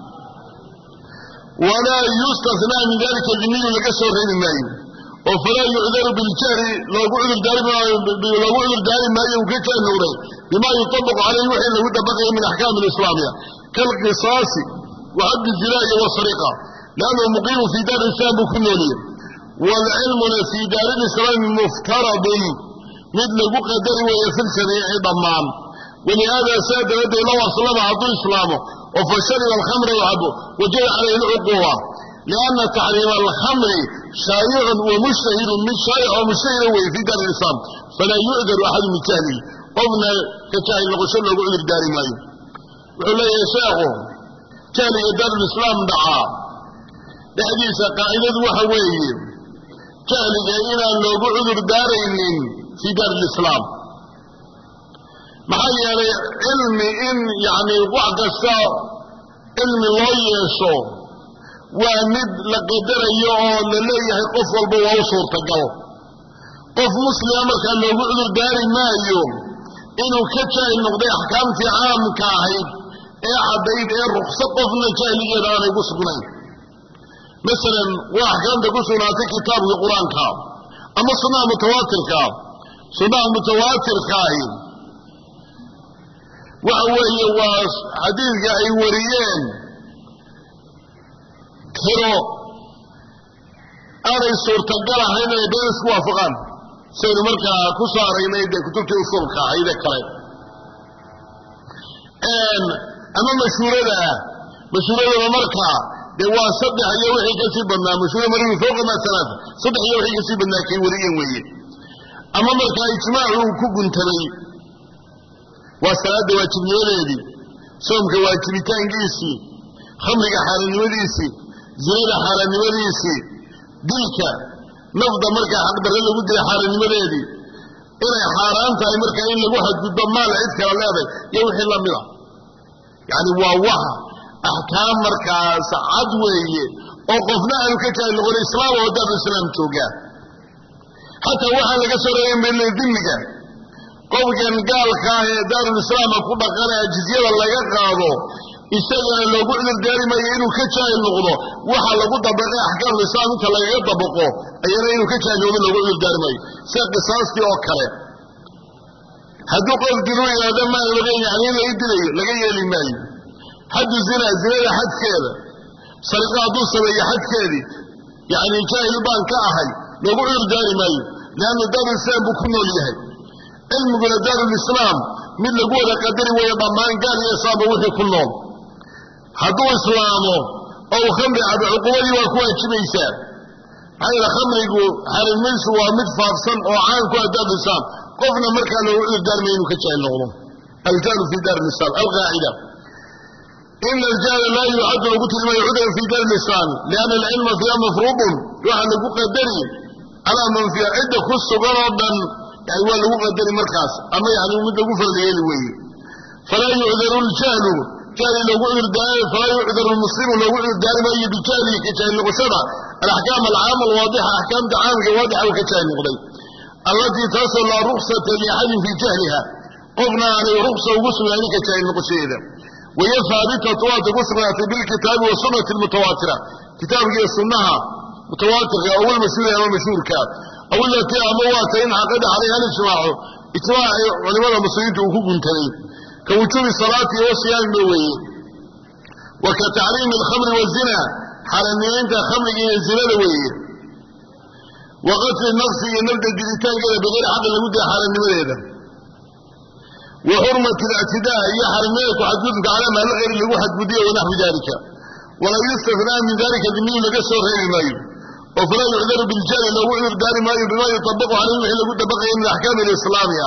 ولا يستثنى من ذلك الجميل لكسر غير الماء وفلا يعذر بالجهر لو عذر داري لو عذر داري ما يوجد النورين بما يطبق عليه وحي له بقي من أحكام الإسلامية كالقصاص وعد الزنا والسرقة لأنه مقيم في دار الإسلام بكنوليه والعلم في دار الإسلام مفترض مثل قدر ويفل شريع ضمان ولهذا ساد لدي الله صلى الله عليه وسلم إسلامه وفشرب الخمر وعبه وجاء عليه العقوبة لأن تحريم الخمر شائع ومشتهر من شائع ومشتهر في دار الإسلام فلا يعذر أحد من جهله قمنا كجاهل الغسل وعذر دار ماي وعلى يساقه جاهل دار الإسلام دعا لحديث قائدة وحوي جاهل إلى لو عذر دارين في دار الإسلام محل يعني علم إن يعني وعد الساعة علم الله يسو ومد لقدر يوم لليه قف والبواه صورة قو قف مسلم كان لو عذر داري ما يوم إنه كتشا النقضي أحكام في عام كاهيد إيه عبيد إيه رخصة قفنا جاهلية داري قصبنا مثلا وأحكام تقصنا في كتاب القرآن كاب أما صنع متواتر كاب صنع متواتر كاهيد وهو يواس حديث أي وريان كرو أرى صورة القرى هنا يدرس وافقان سيد مركا كسار هنا يدى كتبت أصولك هيدا كلام أن أما مشهورة ده مشهورة ده مركا ده هو صدح يوحي كسيبنا مشهورة مريم فوق ما ثلاثة صدح يوحي كسيبنا كي وريان ويه أما مركا إجماعه كوكو تبي والصلاة واجب نوليدي صومك واجب تانجيسي خمرك حال نوليسي زيادة حال نوليسي دلك نفض مركا حق درل ودي حال نوليدي إلا حاران تاي مركا إلا واحد بالضمان عيدك ولا بي يوحي الله ملا يعني واوها أحكام مركا سعاد ويه وقفنا أنه كتا اللغة الإسلام ودار الإسلام توقع حتى واحد لك سوريين من الدنك qofkan gaalka ah ee daarul islaam ku dhaqanaya jiziyada laga qaado isagana loogu cudur daarimayo inuu ka jaahil noqdo waxa lagu dabaqay ahkaam islaam inta laga dabaqo ayana inuu ka jaahil noqdo loogu cudur daarimayo sida qisaastii oo kale hadduu qof dilo yaada ma laga yaani la idilayo laga yeeli maayo haddu zina zinada xadkeeda sariqa hadduu sameeyo xadkeedii yani jaahil baan ka ahay loogu cudur daarimayo laanna daarul islaam buu ku nool yahay علم قول دار الإسلام من لقوة قدر ويضمان قال يصاب وحي كلهم هدو إسلامه أو خمر عبد عقوبة وكوة كميسا هذا خمر يقول حال المنس ومدفع صن أو عام كوة دار الإسلام قفنا مركا لو دار مينو كتشاين لغلهم الجال في دار الإسلام القاعدة إن الجال لا يعد وقتل ما يعد في دار الإسلام لأن العلم فيها مفروض يوحى لقوة قدري على من فيها عدة خص غرضا يعني هو لو قدر مركز أما يعني مد لو فرد يلوي فلا يعذر الجهل كان لو عذر دار فلا يعذر المسلم لو عذر دار ما يبتالي كتان الغشرة الأحكام العامة الواضحة أحكام عامة واضحة وكتان الغلي التي تصل رخصة لأحد في جهلها قفنا عليه رخصة وقسم يعني كتان الغشيدة وهي ثابتة طوات قسمها بالكتاب والسنة المتواترة كتاب هي السنة متواترة أول مشهور أول مشهور كاب أو التي أموات إن عقد عليها الإجماع إجماع علماء المسلمين وكوكو تلين كوجوب الصلاة والصيام بوي وكتعليم الخمر والزنا حال أن أنت خمر الزنا بوي وقتل النفس نبدأ الدلتان كده بغير حق لمدة حال النمر هذا وحرمة الاعتداء هي حرمية حدودك على ما لغير اللي واحد بديه ونحو ذلك ولا يستثنى من ذلك ذمي لقصر غير مايو وفلا يعذر بالجهل لو عذر دار مايو بما يطبق عليه وحي لقد بقي من الأحكام الإسلامية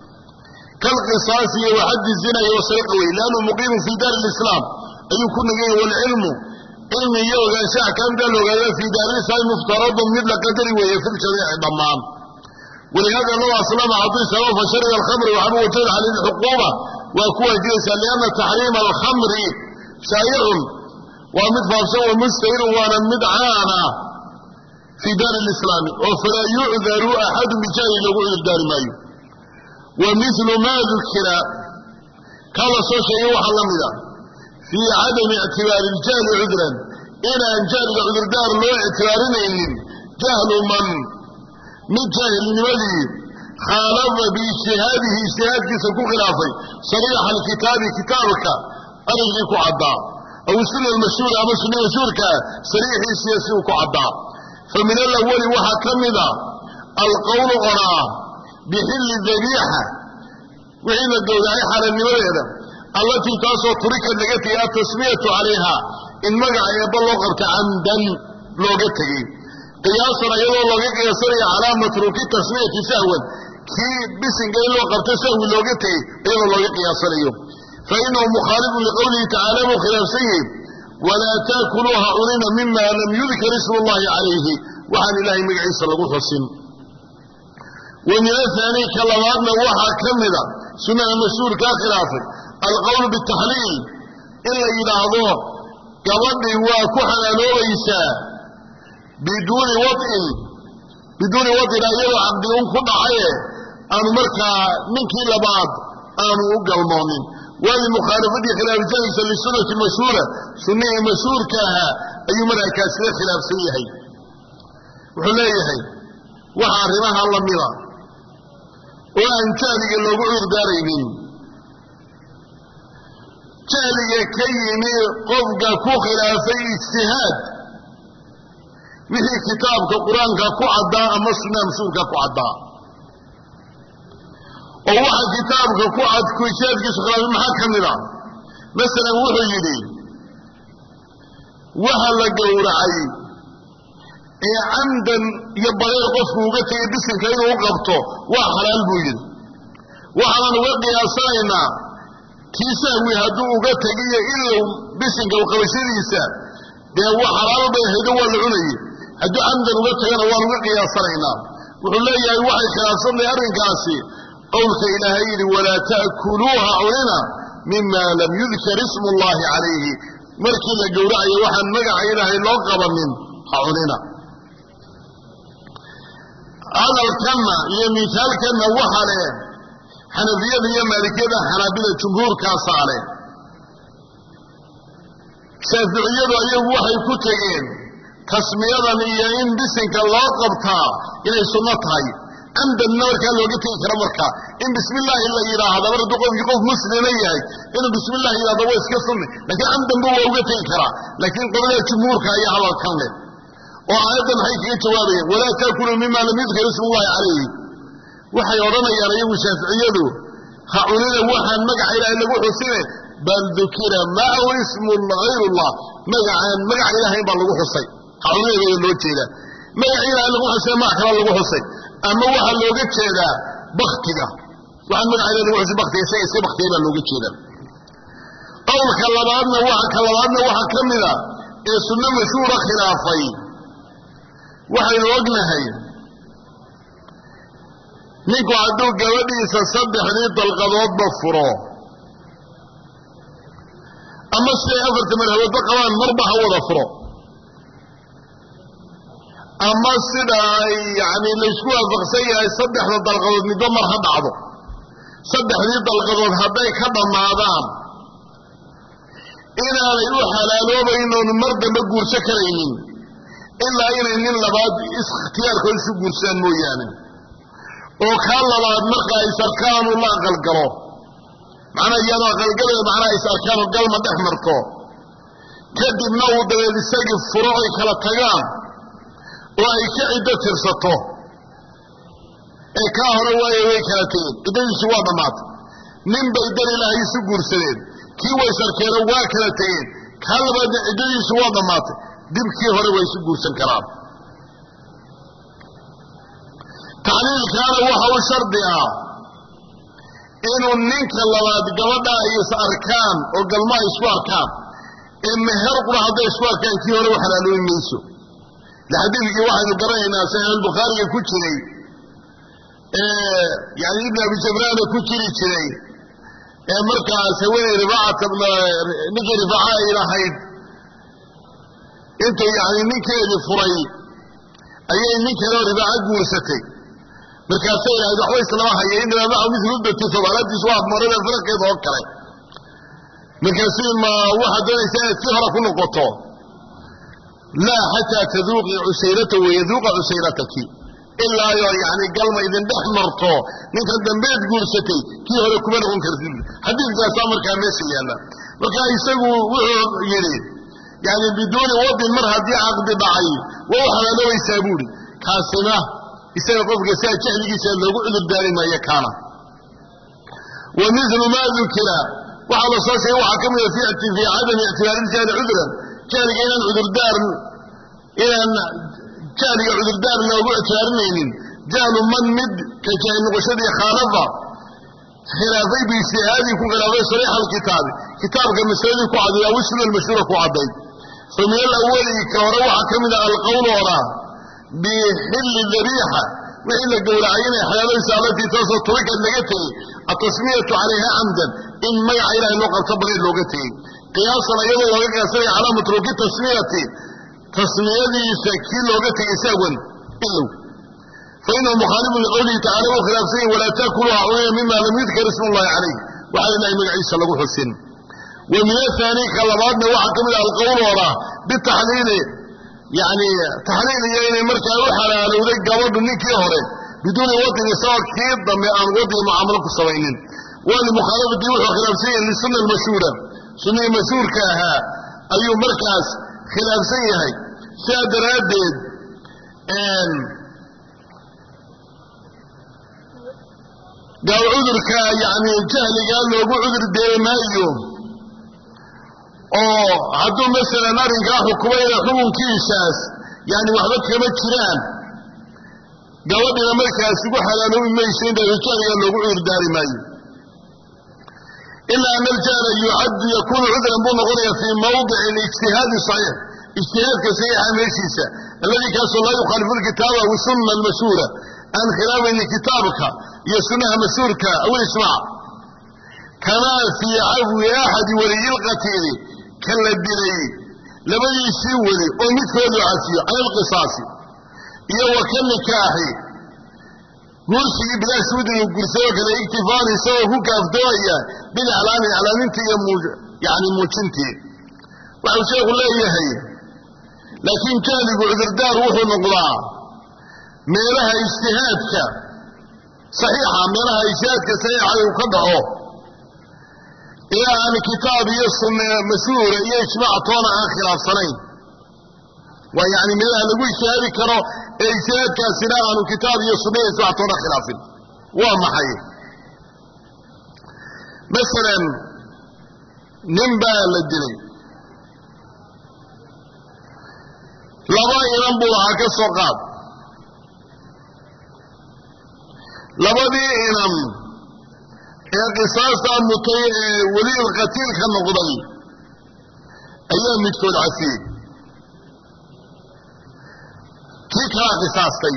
كالقصاص وحد الزنا والسرقة لأنه مقيم في دار الإسلام أن يكون جاي والعلم علم يوغا شاء كان دلوغا في دار الإسلام مفترض مثل قدر ويفل شريع ضمان ولهذا الله صلى الله عليه وسلم فشرب الخمر وعنه وجد عليه الحكومة وكوى جيسا لأن تحريم الخمر شائع ومدفع سوى مستهر وانا مدعانا في دار الإسلام وفلا يعذر أحد بجاهل لو عذر دار مايو ومثل ما ذكر قال صوشي يوحى الله في عدم اعتبار الجهل عذرا إلى أن جهل عذر دار لو اعتبارين جهل من من جاهل لماذا خالف باجتهاده اجتهاد كسكو خلافي صريح الكتاب كتابك أرجلك عضاء أو السنة المشهورة أو السنة المشهورة صريح سياسيك عضاء فمن الأول وحكمنا القول قراء بحل الذبيحة وحين الدوزعي حال النماذا التي تاسو طريقة لغتي التسمية عليها إن مقع يبلغ عمدا لغتي قياسا يضع لغيك يسري على متروك التسمية سهوا كي بسن قيل وقرت سهو لغتي يضع لغيك يسري فإنه مخالف لقوله تعالى وخلافسيه ولا تأكلوها أولين مما لم يذكر اسم الله عليه وعن الله مقعيس لغو حسن ومن الثاني كلماتنا وحا كمدا سنة المسؤول كخلافه القول بالتحليل إلا إذا عضوه كوضي وكحنا لوليسا بدون وضع بدون وضع لا يرى عبد ينخض عيه أن مركا منك إلى بعض أن أقل المؤمن والمخالفة خلاف جلسة للسنة المشهورة سنة مشهور كاها أي مرأة سنة خلاف سيهي وحليهي وحارمها الله ملا وأن تالي اللي قعور دارين تالي كيني قفق كو خلافي اجتهاد مثل كتابك القرآن كو عداء أما السنة مشهور كو عداء وواحد كتابك كو عد كويشات كسخلاف محاكم لها مثلا وحي يدي وهل قورعي إيه عمدا يبغي قفه وقته يدسن كأنه وقفته وحلال بوجد وحلال وقي أصائنا كيساوي هدو وقته إلا بسن وقوشيريسا ده هو حلال بيهدو والعلي هدو عمدا وقته أنا وقي أصائنا وحل لي أي واحد خلاصا لي أرن كاسي قولك إلهي ولا تأكلوها علينا مما لم يذكر اسم الله عليه مركي لجورعي وحن مقع إلهي لقب من علينا هذا الكلمة هي مثال كلمة وحره حنفية هي مالكية حنابلة جمهور كاسالة شافعية هي وحي كتغين تسمية هي إن بسنك الله قبطها إلى سنتها عند النور كان لو جيت كرمركا إن بسم الله إلا إله هذا برد قوم يقف مسلم إياه إنه بسم الله إلا هذا ويسك السنة لكن عند النور وجيت كرا لكن قبل الجمهور كأي على الكامل وأيضا هيك جوابه ولا تأكلوا مما لم يذكر اسم الله عليه وحي ورنا يا ريم الشافعية هؤلاء وحن مقع إلى إلا حسنه بل ذكر ما هو اسم غير الله مقع مقع إلهي بالله حسين هؤلاء يقولون كذا مقع إلهي الله حسين ما أكرر الله حسين أما وحن لو قلت كذا بختك وحن مقع إلهي الله حسين بختك سيء سيء بختك لو قلت كذا قولك الله بأدنا وحن كالله وحن كملا السنة مشهورة خلافي وحي وقنهي نيكو عدو قوادي سصبح ريط القضوات بفرو أما الشيء أفرت من هو بقوان مربح هو ضفرو أما السيدة يعني اللي يشكوها فقسية يصبح ريط القضوات ندمر هذا عضو صبح ريط القضوات هذا يكبر مع ذام إنا ليوحى لألوبة إنه المرد مقور شكرين إلا إن إن لبعض اختيار كل شيء بلسان مويانا وكان لبعض مرقى إساركان الله قلقلوه معنى يانا قلقلوه معنى إساركان القلمة دحمركوه كدب نوض للساقف فروعي كالتقام وأي كعدة ترسطوه إي كاهر وأي ويكالتين إذن سوى ضمات nin bay dar ilaahay isu guursadeen kii way sarkeeno waa kala tegeen kaa labaadna ciddadiisu waa dhammaatay dibkii hore way isu guursan karaan tacliilkaana waxa u shardi ah inuu ninka labaad gabadha ay is arkaan oo galma ay isku arkaan ee meher qura hadday isku arkaan kii hore u xalaaloobi mayso lixadiidkii waxaynu garanaynaa saxiix albukhaariga ku jiray yani ibn abi jabraana ku jiri jiray ee markaas haweeney rifacata ninkii rifaca ay lahayd intuu yani ninkeedii furay ayay nin kaleo rifaca guursatay markaasay lahayd waxba islama haya inamaa maca midludati sobaalaadiisu waa marada faraqeeda oo kale markaasi ma waxaad doonaysaa inaad kii hore ku noqoto laa xataa taduuqii cusayrata wayaduuqa cusayrataki ilaa yoo yani galma idin dhex marto ninkan dambeed guursatay kii hore kuma noqon kartid xadiidkaasaa markaa meesha yaalla markaa isagu wuxuu yidhi yani biduuni wadin mar haddii caqdi dhacay waa u xalaaloobaysaa buuhi kaasina isaga qofka siaa jahligiisa loogu cudur daari maayo kaana wa milu maa dukira waxaa la soo sheegay waxaa ka mida fii cadami ictibaariljahli cudran jahliga inaan cudurdaar inaan jahliga cudurdaar loogu ictibaarinaynin jahlu man mid ka jaahil noqoshadii khaalafa khilaafay biijtihaadii ku khilaafay sariixa alkitaabi kitaabka masaladii ku cadday aw sunna almashhuura ku cadday fa min alawali ka hore waxaa ka mida alqowl oraa bixilli dabiixa wixii la gowracay inay xalaalaysa allatii taasoo turikad laga tegey atasmiyatu calayha camdan in magaca ilaahay loo qabto baqeed looga tegey qiyaasan iyadoo looga qiyaasanaya calaa matruuki tasmiyati tasmiyadiisa kii looga tegey sahwan ilow fa inahu mukhaalifun liqowlihi tacala u khilaafsan yahi walaa taakuluha cunina mima lam yudkar ismu llahi calayh waxaa ilahay magaciisa lagu xusin wa min ahaani ka labaadna waxaa ka mid ah alqowl oraa bitaxliili yani taxliil iyo inay markaa u xalaalowday gabadhu ninkii hore biduuni wadin isagoo kii dambe aan wadiga mucaamalo ku samaynin waa limukhaalafati wuxuu khilaafsan yahay lisunna almashhuura sunnihii mashhuurka ahaa ayuu markaas khilaafsan yahay sidaa daraaddeed gaal cudurka yani jahligaa loogu cudur deeri maayo oo hadduu masalan arrinkaa xukumayna xukunkiisaas yani waxba kama jiraan gabadhina markaas ugu xalaaloobi mayso in jahligaa loogu cudur daari maayo ilaa ana aljahla yucaddu yakunu cudran buu noqonaya fii mawdici alijtihaadi saxiix ijtihaadka saxiixa meeshiisa alladii kaasoo laa yukhaalifu lkitaaba wasunna almashhuura aan khilaafayni kitaabka iyo sunnaha mashhuurka aw ijmaac kamaa fii cafwi axadi waliyilqatiili kan la dilay labadiisii weli oo midkoodu cafiyo cala alqisaasi iyo wa ka nikaaxi guursigii bilaa shuudin uu guursadoo kale iktifaan isagoo ku kaaftoomaya biliclaami iclaamintii iyo yani muujintii waxuu sheekhu leeyahay laakiin jahligu cudurdaar wuxuu noqdaa meelaha ijtihaadka saxiixa meelaha ijtihaadka saxiixa uu ka dhaco ee aan kitaab iyo sunne mashhuura iyo ijmaac toona aan khilaafsanayn waa yani meelaha lagu ijtihaadi karo ee ijtihaadkaasina aanu kitaab iyo sunne iyo ijmaac toona khilaafin waa maxay masalan nin baa la dilay laba inan buu ahaa ka soo qaad labadii inan ee qisaastaa mutay ee weliil qatiilka noqday ayaa midkood cafiyey kii kalaa qisaastay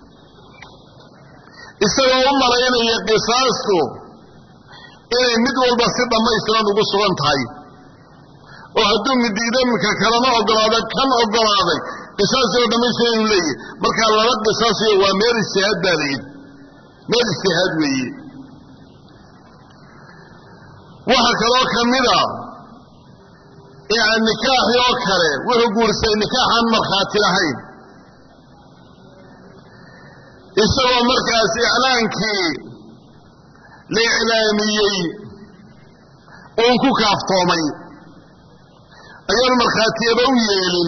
isagoo u malaynaya qisaastu inay mid walba si dhammaystiran ugu sugan tahay oo hadduu midiidamka kalama ogolaada kan ogolaaday qisaasoo dhammaystiran inuu leeyahy markaa laba qisaasiyo waa meel ijtihaad baa layidhi meel ijtihaad weeye waxaa kaloo ka mida yani nikaaxii oo kale wuxuu guursaday nikaaxaan markhaati lahayn isagoo markaas iclaankii la iclaamiyey uun ku kaaftoomay ayaanu markhaatiyaba u yeelin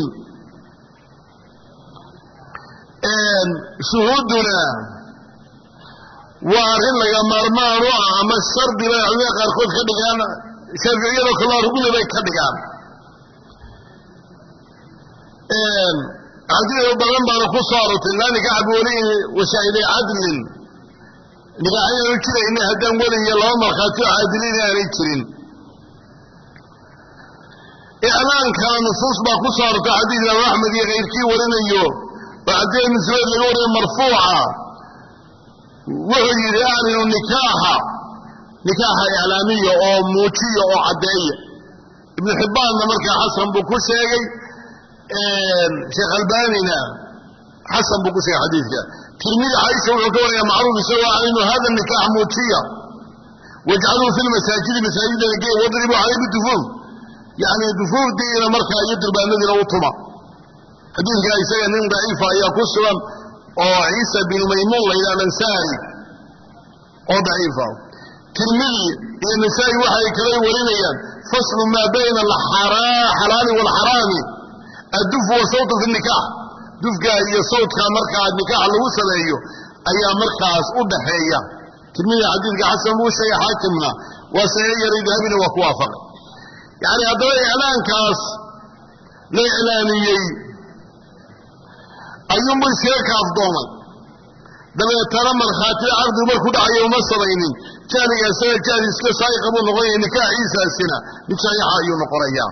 shuhuudduna وأرهن لك مرمان وعا أما الشرط لا يعلمي قاركود كدقان شرقية كلا رقول بي كدقان عديد البغن بان خصارة لا نكاح بولي وشاهدي عدل نكاحين الكرة إني هدام ولي الله مرخاتي عادلين يعني كرين إعلان كان نصوص با خصارة عديد الرحمة دي غير كي ولنا يوم بعدين نسويد لنور مرفوعة وهي يعني النكاح نكاح إعلامية أو موتية أو عدائية ابن حبان مركا حسن بكو شيء شيخ البانينا حسن بكو شيء حديثك تلميذ عائشة وعكوة يا معروف سواء إنه هذا النكاح موتية واجعلوا في المساجد مساجد لكي واضربوا عليه بالدفوف يعني الدفوف دي إلى مركا يضرب الذي لو طمع حديث عائشة من ضعيفة يا قصرا أو عيسى بن ميمون إلى الأنساري أو ضعيفة تلميذ النساء وحي كلي ولينيا فصل ما بين الحلال والحرام الدف وصوت في النكاح دفك هي صوت مركع النكاح اللي وصل ايوه اي مركز ودحيا تلميذ حديث حسن بو شيء حاكمنا وسير ذهبنا وكوافق يعني هذا اعلان كاس لا اعلانيي ايوم بشيك افضل دبا ترى مرخاتي عرض مركو دحيا وما صبينين كان يسال كان يسكساي قبل نغي نكاح عيسى السنه بشيء ايوم قريا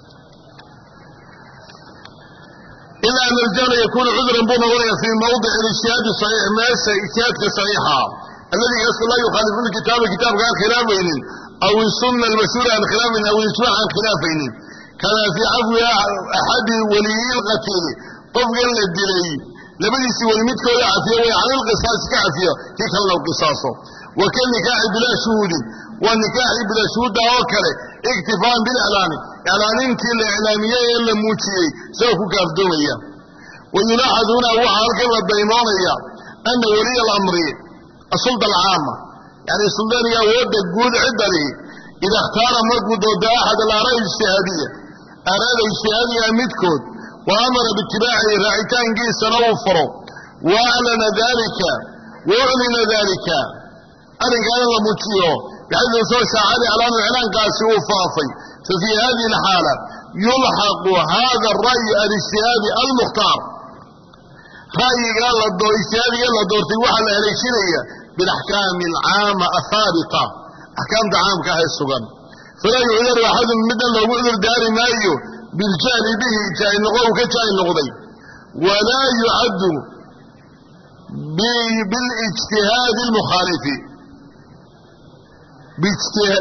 إلا أن الرجال يكون عذرا بنظرية في موضع الاجتهاد الصحيح ما اجتهاد صحيحة الذي يصل لا يخالفون الكتاب الكتاب عن خلافين أو السنة المشهورة عن خلاف أو الإجماع عن خلافين كما في عفو أحد ولي القتيل طفقا للدلي لبدي سوى المتك ولا عافية وعن القصاص كعافية كيف الله قصاصه وكان نكاح بلا شهود والنكاح بلا شهود وكله اكتفاء بالإعلان إعلانين كل إعلامية إلا موتية سوف كافدوية ويلاحظ هنا وحالك البيمانية أن ولي الأمر السلطة العامة يعني السلطان يود الجود عدله إذا اختار مركز ضد أحد الآراء الاجتهادية آراء الاجتهادية متكود وأمر باتباعه راعتان جيس نوفره وأعلن ذلك وأعلن ذلك أنا قال الله موتيه بحيث يصور ساعدي إعلان الإعلان قاسي وفافي ففي هذه الحالة يلحق هذا الرأي الاجتهادي المختار رأي قال الدور اجتهادي قال الدور تيوحى الهليشينية بالأحكام العامة الثابتة أحكام دعام كهي السبب فلا يعذر أحد مدن لو يعذر داري مايو بالجهل به جاء النغو كجاء النغضي ولا يعد بالاجتهاد المخالف بالاجتهاد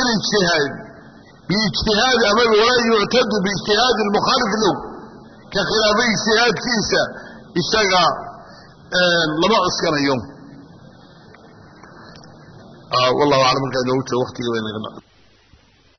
باجتهاد أمام ولا يعتد باجتهاد المخالف له كخلافي اجتهاد كيسا اشتغى لما عسكر اليوم آه والله أعلم أنك أدوت وقتي وين